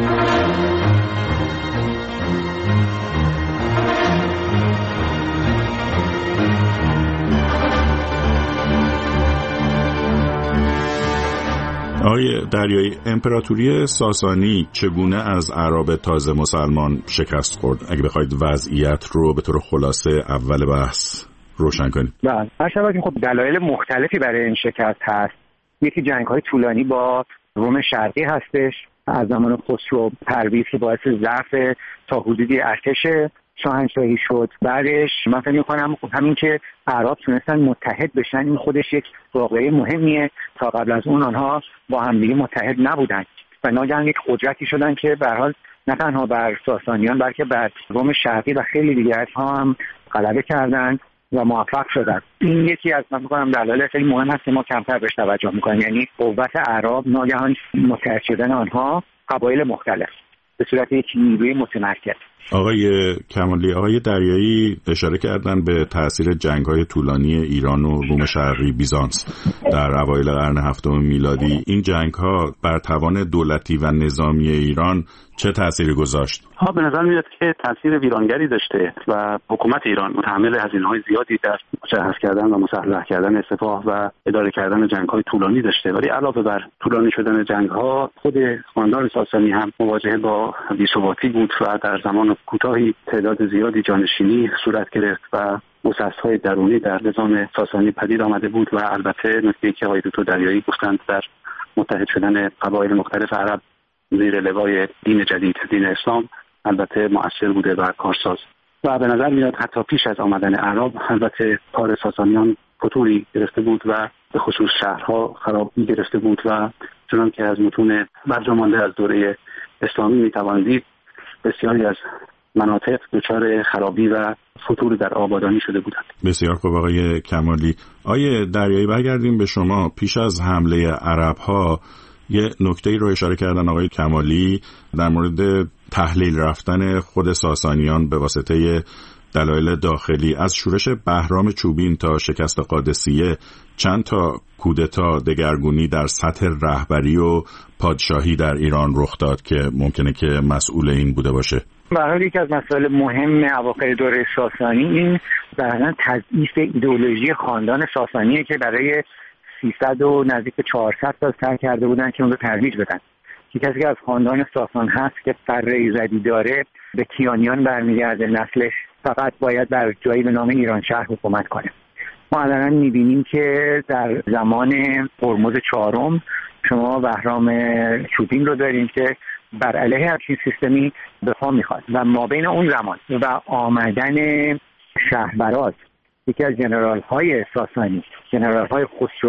آقای دریایی، امپراتوری ساسانی چگونه از اعراب تازه مسلمان شکست خورد؟ اگه بخواید وضعیت رو به طور خلاصه اول بحث روشن کنید. بله، هرچند که خب دلایل مختلفی برای این شکست هست. یکی جنگ‌های طولانی با روم شرقی هستش از زمان خسرو پرویز که باعث ضعف تا حدودی ارتش شاهنشاهی شد. بعدش من فکر می‌کنم همین که اعراب تونستن متحد بشن این خودش یک واقعه مهمیه. تا قبل از اون آنها با همدیگه متحد نبودن و ناگهان یک قدرتی شدن که به هر حال نه تنها بر ساسانیان بلکه بر روم شرقی و خیلی دیگرها هم غلبه کردند و موفق شدن. این یکی از من می‌کنم دلایل خیلی مهم هست که ما کمتر بهش توجه می‌کنیم، یعنی قوت اعراب، ناگهان متحد شدن آنها قبایل مختلف به صورت یک نیروی متمرکز. آقای کمالی، آقای دریایی اشاره کردن به تأثیر جنگ‌های طولانی ایران و روم شرقی بیزانس در اوایل قرن هفتم میلادی. این جنگ‌ها بر توان دولتی و نظامی ایران چه تأثیری گذاشت؟ ها به نظر میاد که تأثیر ویرانگری داشته و حکومت ایران متحمل هزینه‌های زیادی در مجهز کردن و مسلح کردن سپاه و اداره کردن جنگ‌های طولانی داشته. ولی علاوه بر طولانی شدن جنگ‌ها، خود خاندان ساسانی هم مواجه با بی‌ثباتی بود و در زمان کوتاهی تعداد زیادی جانشینی صورت گرفت و مسئس‌های درونی در نظام ساسانی پدید آمده بود و البته نکته‌ای که آقای دکتر دریایی گفتند در متحد شدن قبایل مختلف عرب زیر لوای دین جدید، دین اسلام، البته مؤثر بوده و کارساز. و به نظر میاد حتی پیش از آمدن اعراب البته کار ساسانیان فتوری گرفته بود و به خصوص شهرها خرابی گرفته بود و چنان که از متون برجامانده از دوره اسلامی میتوان دید بسیاری از مناطق دچار خرابی و فتور در آبادانی شده بودند. بسیار خوب آقای کمالی. آقای دریایی برگردیم به شما. پیش از حمله عرب‌ها یه نکته‌ای رو اشاره کردن آقای کمالی در مورد تحلیل رفتن خود ساسانیان به واسطه دلایل داخلی. از شورش بهرام چوبین تا شکست قادسیه چند تا کودتا دگرگونی در سطح رهبری و پادشاهی در ایران رخ داد که ممکنه که مسئول این بوده باشه. به هر حال یکی از مسائل مهم اواخر دوره ساسانی این ظاهراً تضعیف ایدئولوژی خاندان ساسانیه که برای سیصد و نزدیک چهارصد سال سعی کرده بودن که اون رو ترویج بدن. یکی کسی که از خاندان ساسان هست که فر ایزدی داره به کیانیان برمیگرده، نسلش فقط باید بر جایی به نام ایران شهر حکومت کنه. ما الان میبینیم که در زمان هرمز چهارم شما بهرام چوبین رو داریم که بر علیه همچین سیستمی دفاع میخواد و ما بین اون زمان و آمدن شهربراز یکی از جنرال های ساسانی، جنرال های خسرو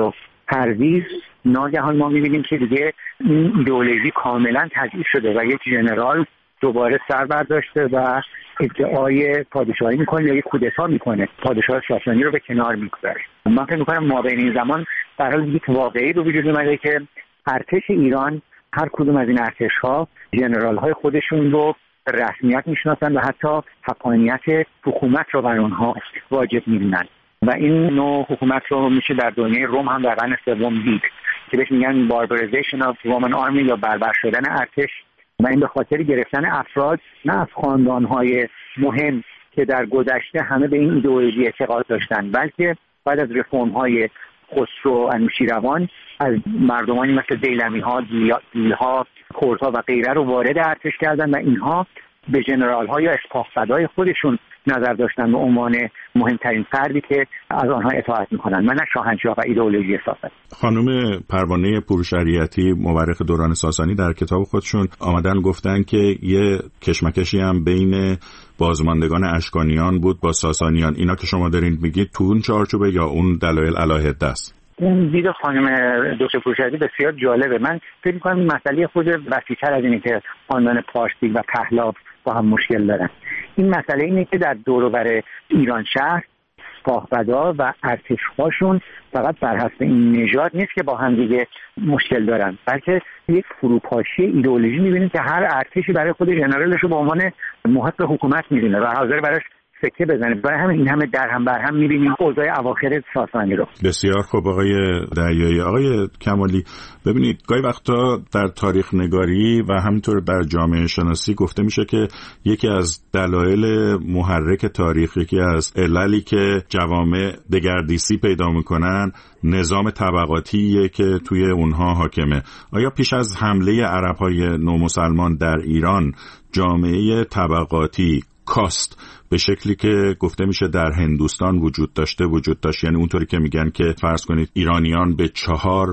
پرویز ناگهان ما می‌بینیم که دیگه این ایدئولوژی کاملا تضعیف شده و یک ژنرال دوباره سر برداشته و ادعای پادشاهی میکنه یا یک کودتا میکنه، پادشاه ساسانی رو به کنار میگذاره. من فکر میکنم ما بین این زمان در حال یک واقعی به وجود اومده که ارتش ایران، هر کدوم از این ارتش‌ها ژنرال‌های خودشون رو رسمیت میشناسن و حتی حقانیت حکومت رو بر اونها واجب میدونن و این نوع حکومت رو میشه در دنیای روم هم در قرن سوم دید که بهش میگن barbarization of Roman army یا بربر شدن ارتش و این به خاطر گرفتن افراد نه از خاندان‌های مهم که در گذشته همه به این ایدئولوژی اعتقاد داشتن، بلکه بعد از رفرم‌های خسرو انوشیروان از مردمانی مثل دیلمی‌ها، دیل‌ها، کردها و غیره رو وارد ارتش کردن و اینها به ژنرال‌ها یا اسپاه‌فدای خودشون نظر داشتن به عنوان مهمترین فردی که از آنها اطاعت می‌کنن، من نه شاهنشاه و ایدئولوژی ساسانی. خانم پروانه پورشریعتی مورخ دوران ساسانی در کتاب خودشون آمدن گفتن که یه کشمکشی هم بین بازماندگان اشکانیان بود با ساسانیان. اینا که شما دارین میگید تو اون چارچوبه یا اون دلایل علاهده است؟ این دید خانم دکتر پورشریعتی بسیار جالبه. من فکر می‌کنم این مسئله خود وسیع‌تر از اینه که خاندان پارسی و پهلاب با هم مشکل دارن. این مسئله اینه که در دور و بر ایران شهر سپاهبدا و ارتش‌هاشون فقط بر حسب این نژاد نیست که با هم دیگه مشکل دارن، بلکه یک فروپاشی ایدئولوژی می‌بینیم که هر ارتشی برای خود ژنرالش رو به عنوان محق حکومت می‌بینه و حاضر براش سکه بزنه. برای همین این همه در هم بر هم می‌بینیم اوضاع اواخر ساسانی رو. بسیار خوب آقای دریایی. آقای کمالی، ببینید گاهی وقتا در تاریخ نگاری و همینطور در جامعه شناسی گفته میشه که یکی از دلایل محرک تاریخ، یکی از عللی که جوامع دگردیسی پیدا میکنن، نظام طبقاتیه که توی اونها حاکمه. آیا پیش از حمله عرب‌های نومسلمان در ایران جامعه طبقاتی، کاست، به شکلی که گفته میشه در هندوستان وجود داشته وجود داشت؟ یعنی اونطوری که میگن که فرض کنید ایرانیان به چهار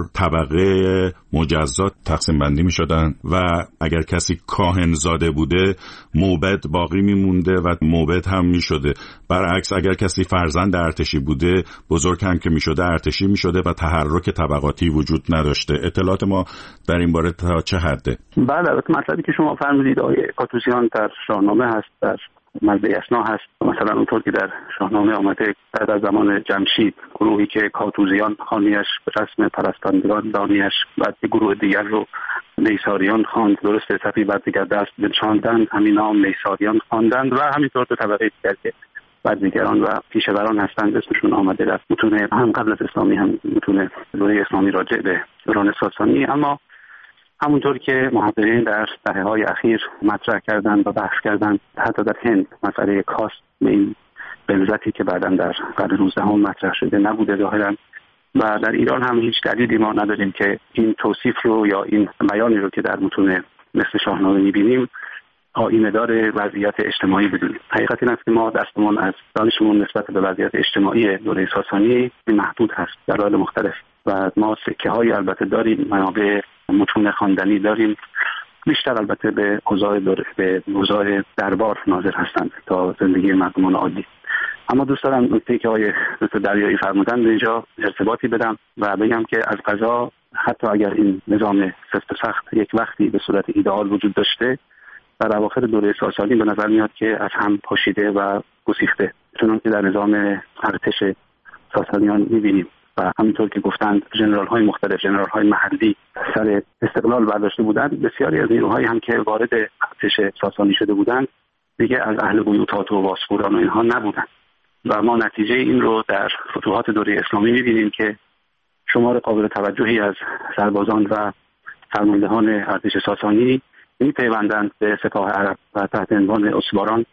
طبقه مجزا تقسیم بندی میشدن و اگر کسی کاهن زاده بوده موبد باقی میمونده و موبد هم میشده. برعکس اگر کسی فرزند ارتشی بوده بزرگ هم که میشده ارتشی میشده و تحرک طبقاتی وجود نداشته. اطلاعات ما در این باره تا چه حده؟ بله، البته مطلبی که شما فرمودید آقای کاتوزیان در شاهنامه هست، در مزد اسنا هست. مثلا اونطور که در شاهنامه آمده بعد از زمان جمشید گروهی که کاتوزیان خانیش به رسم پرستندگان دانیش، بعد گروه دیگر رو نیساریان خواند، درسته صفی بعد دیگر دست بنشاندند، همین نام نیساریان خواندند و همینطور به طبقه دیگر که بعدیگران و پیشوران هستند اسمشون آمده در متون هم قبل از اسلامی هم متون دوره اسلامی راجع به دوران ساسانی. اما همونطور که محققین در دهه‌های اخیر مطرح کردن و بحث کردن، حتی در هند مسئله کاست به این غلظتی که بعداً در قرن نوزدهم مطرح شده نبوده ظاهراً، و در ایران هم هیچ دلیلی ما نداریم که این توصیف رو یا این بیانی رو که در متون مثل شاهنامه می‌بینیم آیینه‌دار وضعیت اجتماعی بدونیم. حقیقت این است که ما دستمون از دانشمون نسبت به وضعیت اجتماعی دوره ساسانی محدود هست در دلایل مختلف و ما سکه‌های البته داریم، منابع متون خواندنی داریم، بیشتر البته به اوضاع به اوضاع دربار ناظر هستند تا زندگی مردمان عادی. اما دوست دارم نکته‌ای که آقای دکتر دریایی فرمودن به اینجا ارتباطی بدم و بگم که از قضا حتی اگر این نظام سفت و سخت یک وقتی به صورت ایدئال وجود داشته، در اواخر دوره ساسانی به نظر میاد که از هم پاشیده و گسیخته، چون که در نظام ارتش ساسانیان می‌بینیم و همینطور که گفتند ژنرال‌های مختلف، ژنرال‌های محلی سر استقلال برداشته بودند، بسیاری از نیروهایی هم که وارد ارتش ساسانی شده بودند دیگه از اهل بیوتات و واسپوران و اینها نبودند و ما نتیجه این رو در فتوحات دوره اسلامی می‌بینیم که شمار قابل توجهی از سربازان و فرماندهان ارتش ساسانی می‌پیوندند به سپاه عرب و تحت عنوان اسواران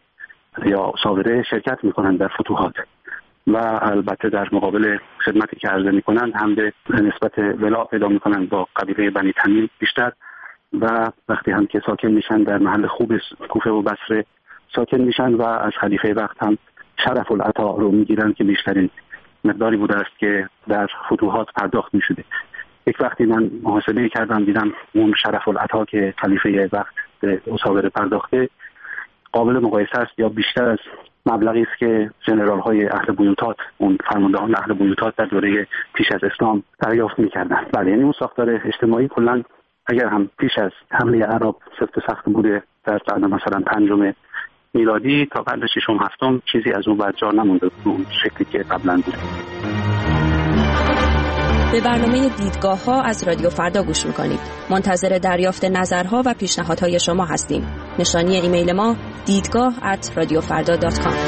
یا ساوره شرکت می‌کنند در فتوحات و البته در مقابل خدمتی که عرضه می‌کنند هم به نسبت ولا پیدا می‌کنند با قبیله بنی تمیم بیشتر و وقتی هم که ساکن میشن در محل خوب کوفه و بصره ساکن میشن و از خلیفه وقت هم شرف العطا رو میگیرن که بیشترین مقداری بوده است که در فتوحات پرداخت میشده. یک وقتی من محاسبه کردم دیدم اون شرف العطا که خلیفه وقت به اساور پرداخته قابل مقایسه است یا بیشتر از مبلغی است که ژنرال های اهل بیوتات، اون فرماندهان اهل بیوتات در دوره پیش از اسلام دریافت می‌کردند. بله، یعنی اون ساختار اجتماعی کلاً اگر هم پیش از حمله عرب سفت و سخت بوده در قرن مثلا پنجم میلادی تا قرن ششم هفتم چیزی از اون بعد جا نمونده اون شکلی که قبلا بوده. به برنامه دیدگاه ها از رادیو فردا گوش میکنید. منتظر دریافت نظرها و پیشنهادهای شما هستیم. نشانی ایمیل ما دیدگاه ات رادیو فردا دات کام.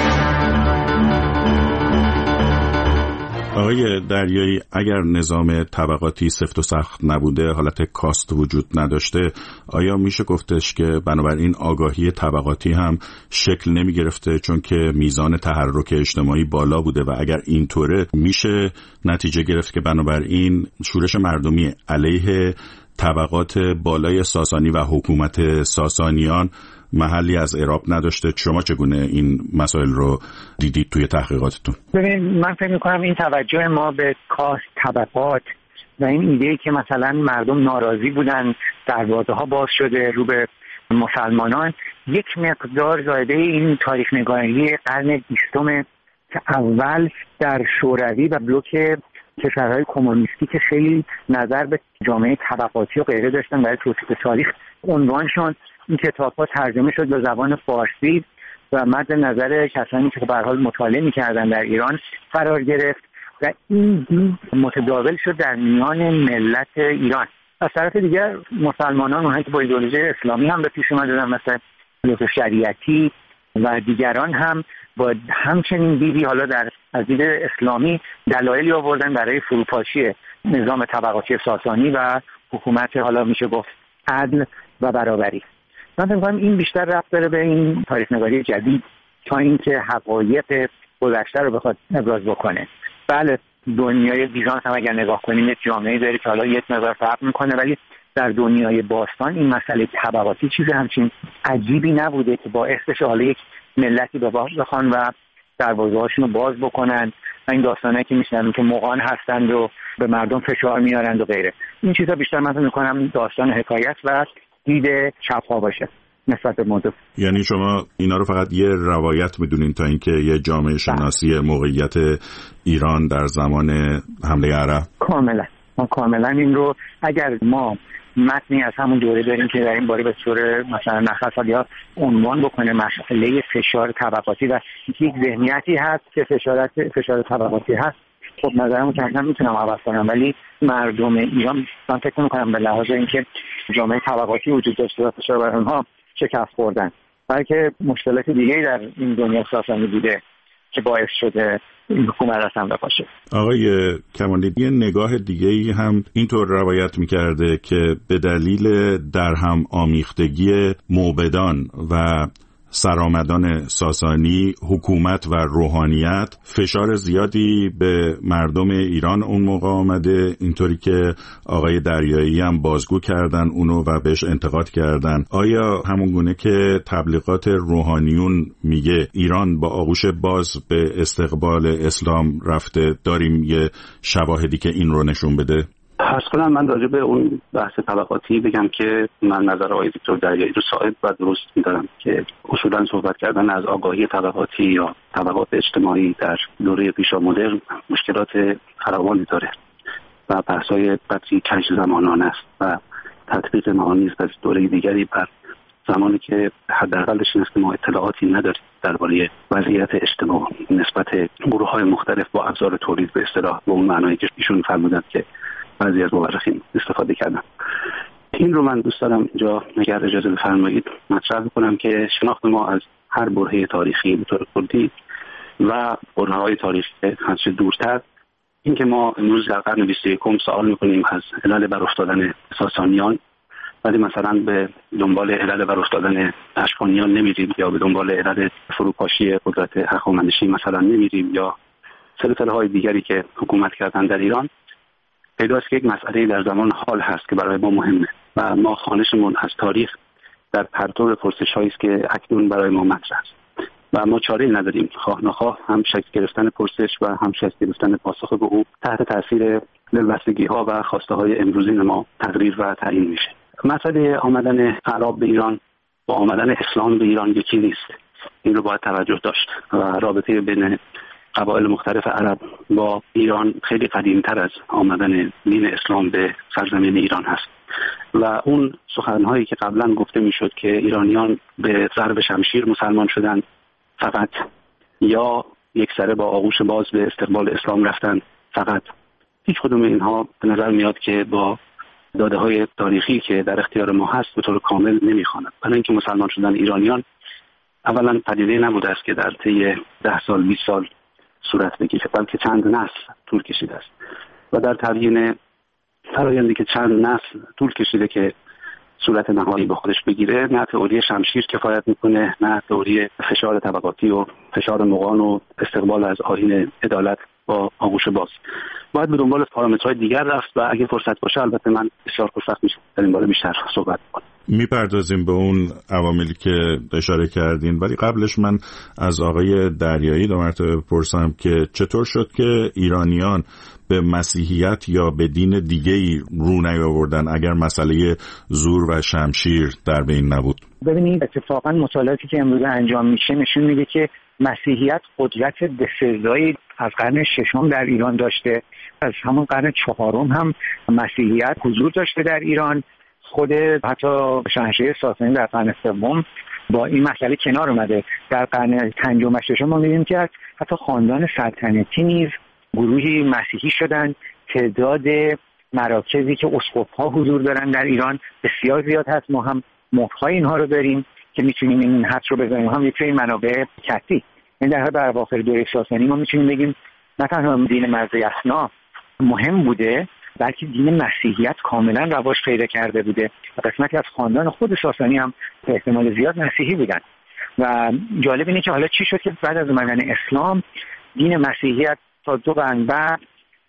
آقای دریایی، اگر نظام طبقاتی سفت و سخت نبوده، حالت کاست وجود نداشته، آیا میشه گفتش که بنابراین آگاهی طبقاتی هم شکل نمی گرفته چون که میزان تحرک اجتماعی بالا بوده و اگر اینطوره میشه نتیجه گرفت که بنابراین شورش مردمی علیه طبقات بالای ساسانی و حکومت ساسانیان محلی از اعراب نداشته؟ شما چگونه این مسائل رو دیدید توی تحقیقاتتون؟ ببینید، من فکر می‌کنم این توجه ما به کاست، طبقات و این ایده که مثلا مردم ناراضی بودن، دروازه‌ها باز شده رو به مسلمانان، یک مقدار زایده این تاریخ نگاری قرن بیستم که اول در شوروی و بلوک کشورهای کمونیستی که خیلی نظر به جامعه طبقاتی و غیره داشتن برای توصیف تاریخ عنوان شد. این کتاب‌ها ترجمه شد به زبان فارسی و مد نظر کسانی که به هر حال مطالعه می‌کردن در ایران قرار گرفت و این دید متداول شد در میان ملت ایران. از طرف دیگر مسلمانان، اونهایی که با ایدئولوژی اسلامی هم به پیش اومدن مثل لطف شریعتی و دیگران، هم با همچنین دیدی حالا در از دید اسلامی دلایلی آوردن برای فروپاشی نظام طبقاتی ساسانی و حکومت حالا میشه گفت عدل و برابری. من فکر می‌کنم این بیشتر ربط داره به این تاریخ نگاری جدید تا اینکه حقایق گذشته رو بخواد ابراز بکنه. بله، دنیای بیزانس هم اگر نگاه کنیم یک جامعه داره که حالا یک مقدار فرق میکنه، ولی در دنیای باستان این مسئله طبقاتی چیز همچین عجیبی نبوده که باعث بشه حالا یک ملتی به باز بخوان و دروازه‌هاشون رو باز بکنن و این داستانایی که میشنویم که مغان هستند و به مردم فشار میارند و غیره. این چیزا بیشتر من فکر می‌کنم داستان حکایت و دید چپ‌ها باشه نسبت به موضوع. یعنی شما اینا رو فقط یه روایت میدونین تا اینکه یه جامعه شناسی موقعیت ایران در زمان حمله عرب؟ کاملا ما کاملا این رو اگر ما متنی از همون دوره داریم که در این باره به صورت مثلا نخست یا عنوان بکنه مسئله فشار طبقاتی و یک ذهنیتی هست که فشار فشار طبقاتی هست، خب نظرمو که میتونم عوض کنم، ولی مردم ایران من فکر میکنم به لحاظ اینکه جامعه طبقاتی وجود داشته و فشار بر اونها شکست خوردن، بلکه مشکلات دیگه‌ای در این دنیا ساسانی بوده که باعث شده این حکومت اصلا بپاشه. آقای کمالی، یه نگاه دیگه‌ای هم اینطور روایت می‌کرده که به دلیل درهم آمیختگی موبدان و سرآمدان ساسانی، حکومت و روحانیت فشار زیادی به مردم ایران اون موقع آمده، اینطوری که آقای دریایی هم بازگو کردن اونو و بهش انتقاد کردن. آیا همون گونه که تبلیغات روحانیون میگه ایران با آغوش باز به استقبال اسلام رفته، داریم یه شواهدی که این رو نشون بده؟ عرض کنم من راجع به اون بحث طبقاتی بگم که من نظر آقای دکتر دریایی رو صائب و درست می‌دارم که اصولاً صحبت کردن از آگاهی طبقاتی یا طبقات اجتماعی در دوره پیشا مدرن مشکلات فراوانی داره و بحث‌های قدری کج زمانانه است و تطبیق معانی از دوره دیگری بر زمانی که حداقلش این است که ما اطلاعاتی نداریم درباره وضعیت اجتماعی نسبت گروه‌های مختلف با ابزار تولید به اصطلاح به اون معنایی که ایشون فرمودند که بعضی از مورخین استفاده کردن. این رو من دوست دارم اینجا اگر اجازه بفرمایید مطرح کنم که شناخت ما از هر برهه تاریخی به طور کلی و برهه‌های تاریخی هرچه دورتر، این که ما امروز در قرن بیست و یکم سوال می‌کنیم از علل بر افتادن ساسانیان، ولی مثلا به دنبال علل بر افتادن اشکانیان نمیریم یا به دنبال علل فروپاشی قدرت هخامنشی مثلا نمیریم یا سلسله‌های دیگری که حکومت کردن در ایران، پیداست که یک مسئله در زمان حال هست که برای ما مهمه و ما خوانشمون از تاریخ در پرتو پرسش‌هایی است که اکنون برای ما مطرح است و ما چاره‌ای نداریم، خواه نخواه هم شکل گرفتن پرسش و هم شکل گرفتن پاسخ به او تحت تاثیر دلبستگی‌ها و خواسته‌های امروزین ما تقریر و تعیین میشه. مسئله آمدن اعراب به ایران با آمدن اسلام به ایران یکی نیست. این رو باید توجه داشت و رابطه بین قبایل مختلف عرب با ایران خیلی قدیمتر از آمدن دین اسلام به سرزمین ایران هست و اون سخنهایی که قبلا گفته میشد که ایرانیان به ضرب شمشیر مسلمان شدند فقط یا یک سره با آغوش باز به استقبال اسلام رفتند فقط، هیچ کدوم اینها به نظر میاد که با داده های تاریخی که در اختیار ما هست به طور کامل نمیخواند. برای اینکه مسلمان شدن ایرانیان اولا پدیده نبوده است که در طی ده سال بیست سال صورت بگیره، بلکه چند نسل طول کشیده است و در تبیین فرآیندی که چند نسل طول کشیده که صورت نهایی به خودش بگیره، نه تئوری شمشیر کفایت میکنه، نه تئوری فشار طبقاتی و فشار مغان و استقبال از آیین عدالت با آغوش باز. باید به دنبال پارامترهای دیگر رفت و اگه فرصت باشه البته من بسیار خوشوقت میشم در این باره بیشتر صحبت کنم. میپردازیم به اون عواملی که اشاره کردین، ولی قبلش من از آقای دریایی دو مرتبه بپرسم که چطور شد که ایرانیان به مسیحیت یا به دین دیگه‌ای رو نیاوردن اگر مسئله زور و شمشیر در بین نبود؟ ببینید اتفاقا مطالعاتی که امروز انجام میشه نشون میده که مسیحیت قدرت بسزایی از قرن ششم در ایران داشته، از همون قرن چهارم هم مسیحیت حضور داشته در ایران. خود حتی شاهنشاهی ساسانی در قرن سوم با این مسئله کنار اومده. در قرن پنجم و ششم ما می‌بینیم که حتی خاندان سلطنتی نیز گروهی مسیحی شدن. تعداد مراکزی که اسقف‌ها حضور دارن در ایران بسیار زیاد هست. ما هم مهرهای اینها رو داریم که میتونیم این حد رو بزنیم. هم یکی منابع کتی، این در در اواخر دوره ساسانی ما میتونیم بگیم نه تنها دین مرزی اصناف مهم بوده، بلکه دین مسیحیت کاملا رواج پیدا کرده بوده و قسمتی از خاندان خود ساسانی هم به احتمال زیاد مسیحی بودن. و جالب اینه که حالا چی شد که بعد از اومدن اسلام دین مسیحیت تا دو قرن بعد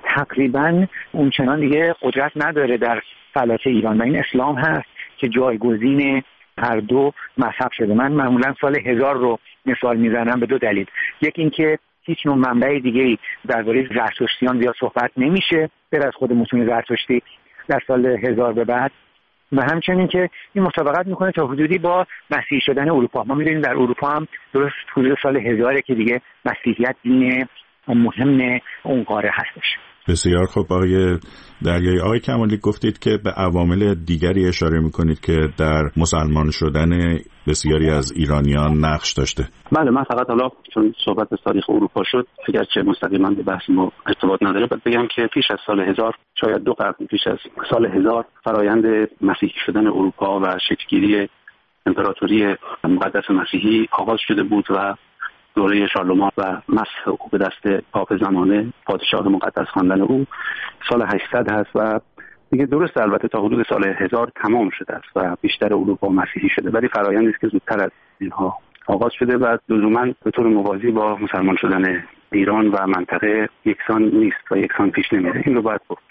تقریبا اونچنان دیگه قدرت نداره در فلات ایران و این اسلام هست که جایگزین هر دو مذهب شده. من معمولا سال هزار رو مثال میزنم به دو دلیل. یکی این که هیچ نوع منبع دیگه‌ای درباره زرتشتیان زیاد صحبت نمیشه غیر از خود متون زرتشتی در سال هزار به بعد، و همچنین که این مطابقت میکنه تا حدودی با مسیحی شدن اروپا. ما می‌بینیم در اروپا هم درست حدود سال هزاره که دیگه مسیحیت دین مهم اون قاره هستش. بسیار خوب آقای دریایی. آقای کمالی گفتید که به عوامل دیگری اشاره میکنید که در مسلمان شدن بسیاری از ایرانیان نقش داشته. بله، من فقط حالا چون صحبت از تاریخ اروپا شد اگرچه مستقیما به بحث ما ارتباط نداره باید بگم که پیش از سال هزار، شاید دو قرن پیش از سال هزار، فرایند مسیحی شدن اروپا و شکل‌گیری امپراتوری مقدس مسیحی آغاز شده بود و دوره شارلمان و مسح او به دست پاپ زمانه پادشاه مقدس خواندن او سال هشتصد هست و دیگه درست البته تا حدود سال هزار تمام شده است و بیشتر اروپا مسیحی شده، ولی فرآیندی است که زودتر از اینها آغاز شده و لزوما به طور موازی با مسلمان شدن ایران و منطقه یکسان نیست و یکسان پیش نمیره. این رو باید گفت.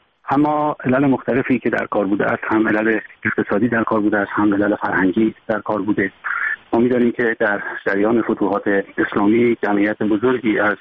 اما علل مختلفی که در کار بوده است، هم علل اقتصادی در کار بوده است، هم علل فرهنگی در کار بوده. ما می‌دانیم که در جریان فتوحات اسلامی جمعیت بزرگی از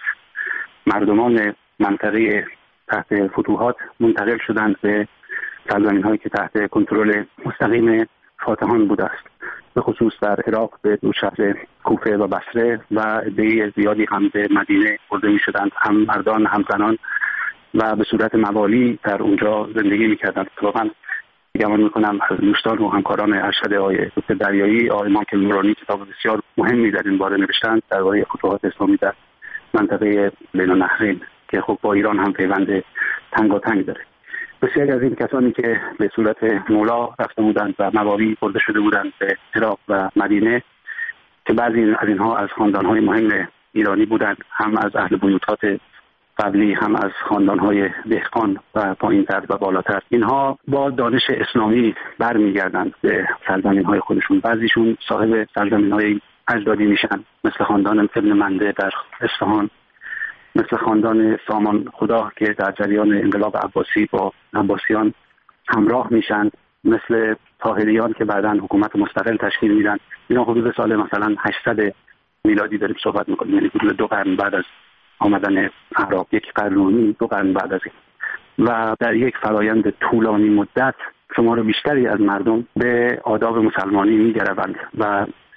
مردمان منطقه تحت فتوحات منتقل شدند به سرزمین‌هایی که تحت کنترل مستقیم فاتحان بوده است، به خصوص در عراق به دو شهر کوفه و بصره و عده زیادی هم به مدینه برده می‌شدند، هم مردان هم زنان، و به صورت موالی در اونجا زندگی می‌کردند. اتفاقاً گمان میکنم دوستان و همکاران ارشد آقای دکتر دریایی، آقای مایکل نورانی کتاب بسیار مهمی در این باره نوشتند درباره فتوحات اسلامی در منطقه بین النهرین که خب با ایران هم پیوند تنگاتنگ داره. بسیاری از این کسانی که به صورت مولا رفته بودند و موالی برده شده بودند به عراق و مدینه که بعضی از اینها از خاندان‌های مهم ایرانی بودند، هم از اهل بیوتات قبلی هم از خاندان‌های دهقان و پایین‌تر و بالاتر، اینها با دانش اسلامی برمیگردند به سرزمین‌های خودشون. بعضیشون صاحب سرزمین‌های اجدادی میشن، مثل خاندان ابن منده در اصفهان، مثل خاندان سامان خدا که در جریان انقلاب عباسی با عباسیان همراه میشن، مثل طاهریان که بعداً حکومت مستقل تشکیل میدن. اینا حدود سال مثلا هشتصد میلادی داریم صحبت میکنیم، یعنی حدود دو قرن بعد از آمدن عرب، یک قرن و نیم، دو قرن بعد از این. و در یک فرایند طولانی مدت شمار بیشتری از مردم به آداب مسلمانی می‌گروند و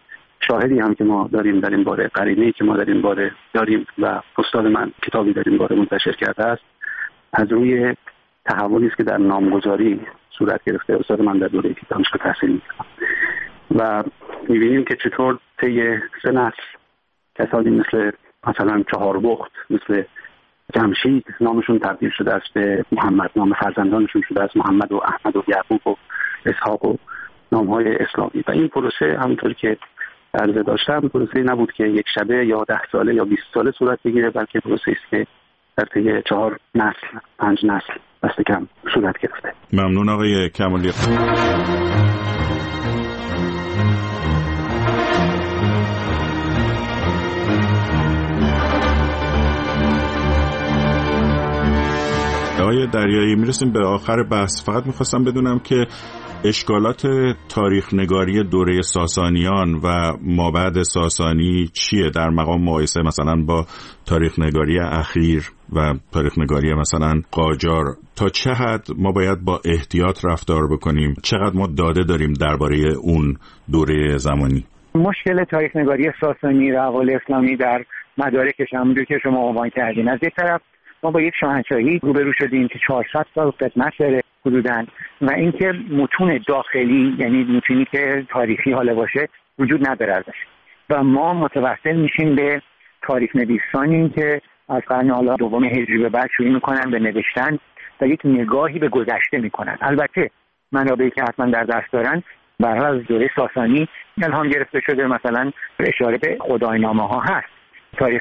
شاهدی هم که ما داریم در این باره، قرینه‌ای که ما در این باره داریم و استاد من کتابی در این باره منتشر کرده است، از روی تحولی است که در نامگذاری صورت گرفته. استاد من در دوره دانشگاه تحصیل می‌کرد و می‌بینیم که چطور طی سه نسل کسانی مثل مثلا چهاربخت، مثل جمشید نامشون تبدیل شده است به محمد، نام فرزندانشون شده است محمد و احمد و یعقوب و اسحاق و نام‌های اسلامی. و این پروسه همونطوری که عرضه داشتم پروسه نبود که یک شبه یا ده ساله یا بیست ساله صورت بگیره، بلکه پروسه است که در طی چهار نسل، پنج نسل دست کم صورت گرفته. ممنون آقای کمالی. آقای دریایی، میرسیم به آخر بحث. فقط میخواستم بدونم که اشکالات تاریخ نگاری دوره ساسانیان و مابعد ساسانی چیه در مقام مقایسه مثلا با تاریخ نگاری اخیر و تاریخ نگاری مثلا قاجار؟ تا چه حد ما باید با احتیاط رفتار بکنیم؟ چقدر ما داده داریم درباره اون دوره زمانی؟ مشکل تاریخ نگاری ساسانی و احوال اسلامی در مدارکش همونجور که شما عنوان کردین، از یک طرف ما با یک شاهنشاهی روبرو شدیم که چهارصد سال قدمت داره حدوداً، و اینکه متون داخلی، یعنی متونی که تاریخی حالا باشه، وجود نداره ازش، و ما متوسل میشیم به تاریخ نویسانی که از قرن حالا دوم هجری به بعد شروع میکنن به نوشتن و یک نگاهی به گذشته میکنن. البته منابعی که حتما در دست دارن برای از دوره ساسانی الهام گرفته شده، مثلا اشاره به خداینامه ها هست، تاریخ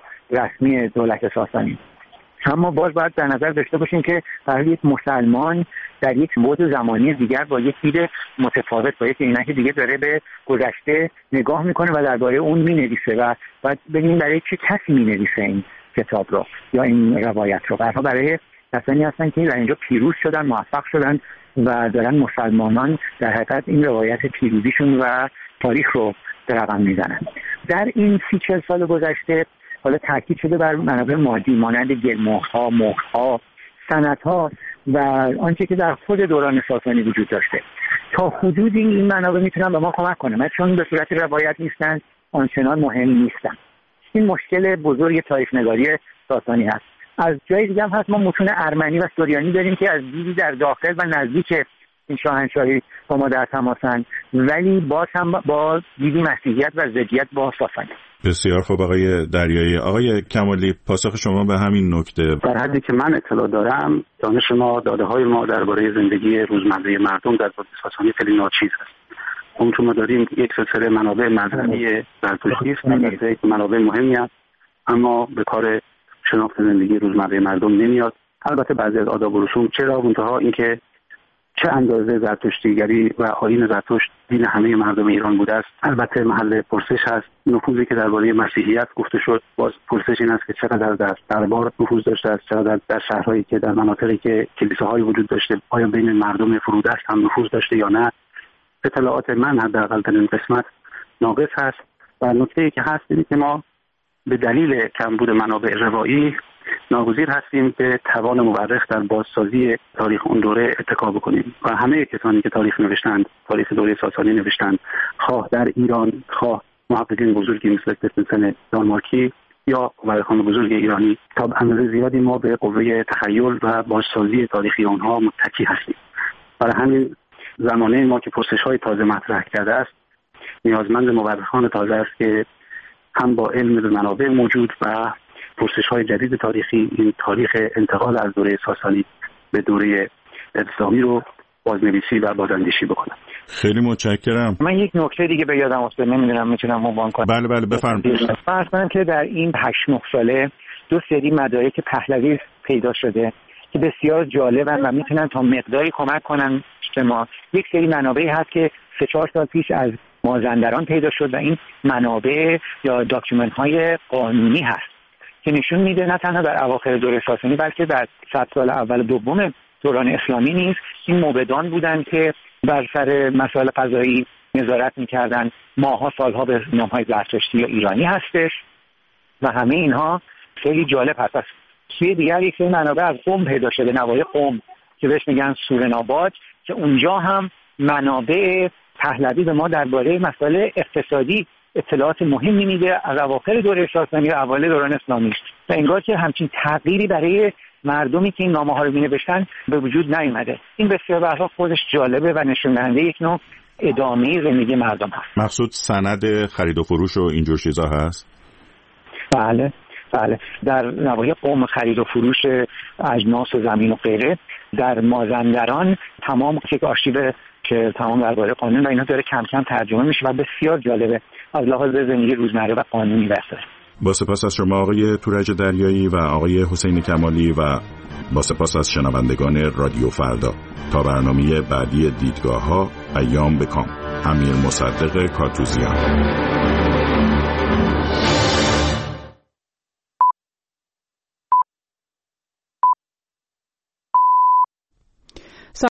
رسمی دولت ساسانی. اما باز باید در نظر داشته باشیم که برای یک مسلمان در یک بعد زمانی دیگر با یک دید متفاوت، با یک عینک دیگه داره به گذشته نگاه میکنه و درباره اون مینویسه و باید ببینیم برای چه کسی مینویسه این کتاب رو یا این روایت رو. برای برای کسانی هستن که در اینجا پیروز شدن، موفق شدن و دارن مسلمانان در حقیقت این روایت پیروزیشون و تاریخ رو به رقم میزنن. در این سی چل سال گذشته حالا تاکید شده بر منابع مادی مانند گلمهرها، مهرها، سندها و آنچه که در خود دوران ساسانی وجود داشته. تا حدودی این منابع میتونن به ما کمک کنه، چون به صورت روایت نیستن، آنچنان مهم نیستن. این مشکل بزرگ تاریخ نگاری ساسانی هست. از جای دیگه هم هست، ما متون ارمنی و سوریانی داریم که از دیدی در داخل و نزدیک این شاهنشاهی با ما در تماسن، ولی باز هم با دیدی مسیحیت و ضدیت با ساسانی. بسیار خوب آقای دریایی. آقای کمالی، پاسخ شما به همین نکته؟ در حدی که من اطلاع دارم، دانش ما، داده های ما درباره زندگی روزمره مردم در دوره ساسانی خیلی ناچیز است. اون چون ما داریم یک سلسله منابع مذهبی زرتشتی است، البته منابع مهمی است، اما به کار شناخت زندگی روزمره مردم نمیاد. البته بعضی از آداب و رسوم چرا، منتها اینکه چه اندازه زرتشتیگری و آیین زرتشت دین همه مردم ایران بوده است البته محل پرسش هست. نفوذی که درباره مسیحیت گفته شد، باز پرسش این است که چقدر در دربار نفوذ داشته است، چقدر در شهرهایی که در مناطقی که کلیساهای وجود داشته آیا بین مردم فرودست هم نفوذ داشته یا نه. اطلاعات من حداقل در این قسمت ناقص هست و نکته‌ای که هست اینه که ما به دلیل کمبود منابع روایی ناگزیر هستیم به توان مورخ در بازسازی تاریخ اون دوره اتکا بکنیم و همه کسانی که تاریخ نوشتند، تاریخ دوره ساسانی نوشتند، خواه در ایران، خواه محققین بزرگی مثل کریستنسن دانمارکی یا مورخان بزرگ ایرانی، تا اندازه زیادی ما به قوه تخیل و بازسازی تاریخی آنها متکی هستیم. برای همین زمانه ما که پرسش‌های تازه مطرح کرده است، نیازمند مورخان تازه است که هم با علم به منابع موجود و پرسش‌های جدید تاریخی این تاریخ انتقال از دوره ساسانی به دوره اسلامی رو بازنویسی و بازاندیشی بکنم. خیلی متشکرم. من یک نکته دیگه به یادم افتاد، نمیدونم میتونم عنوان کنم. بله بله بفرمایید. فرض کنم که در این هشت نه ساله دو سری مدارک پهلوی پیدا شده که بسیار جالبن و میتونن تا مقداری کمک کنن به ما. یک سری منابعی هست که سه چهار سال پیش از مازندران پیدا شد و این منابع یا داکیومنت های قانونی هست که نشون میده نه تنها در اواخر دوره ساسانی بلکه در صد سال اول دوم دوران اسلامی نیز این موبدان بودن که بر سر مسائل قضایی نظارت میکردن. ماها سالها به نامهای زرتشتی یا ایرانی هستش و همه اینها خیلی جالب هست. سوی دیگر یک سری منابع از قم پیدا شده، نواحی قم که بهش میگن سورناباد، که اونجا هم منابع پهلوی به ما درباره مسائل اقتصادی اطلاعات مهمی میده از اواخر دوره شاه اسلامی و اوایل دوران اسلامی و انگار که همچین تغییری برای مردمی که این نامه ها رو می‌نوشتن به وجود نیامده. این بسیار به هر حال خودش جالبه و نشون دهنده یک نوع ادامه زندگی مردم هست. مقصود سند خرید و فروش و اینجور چیزا هست؟ بله بله، در نواحی قوم خرید و فروش اجناس و زمین و غیره، در مازندران تمام یک آرشیو که تمام درباره قانون و اینا داره کم کم ترجمه میشه و بسیار جالبه از لحاظ زندگی روزمره و قانونی بحثه. با سپاس از شما آقای تورج دریایی و آقای حسین کمالی و با سپاس از شنوندگان رادیو فردا. تا برنامه بعدی دیدگاه ها، ایام بکام. امیر مصدق کاتوزیان.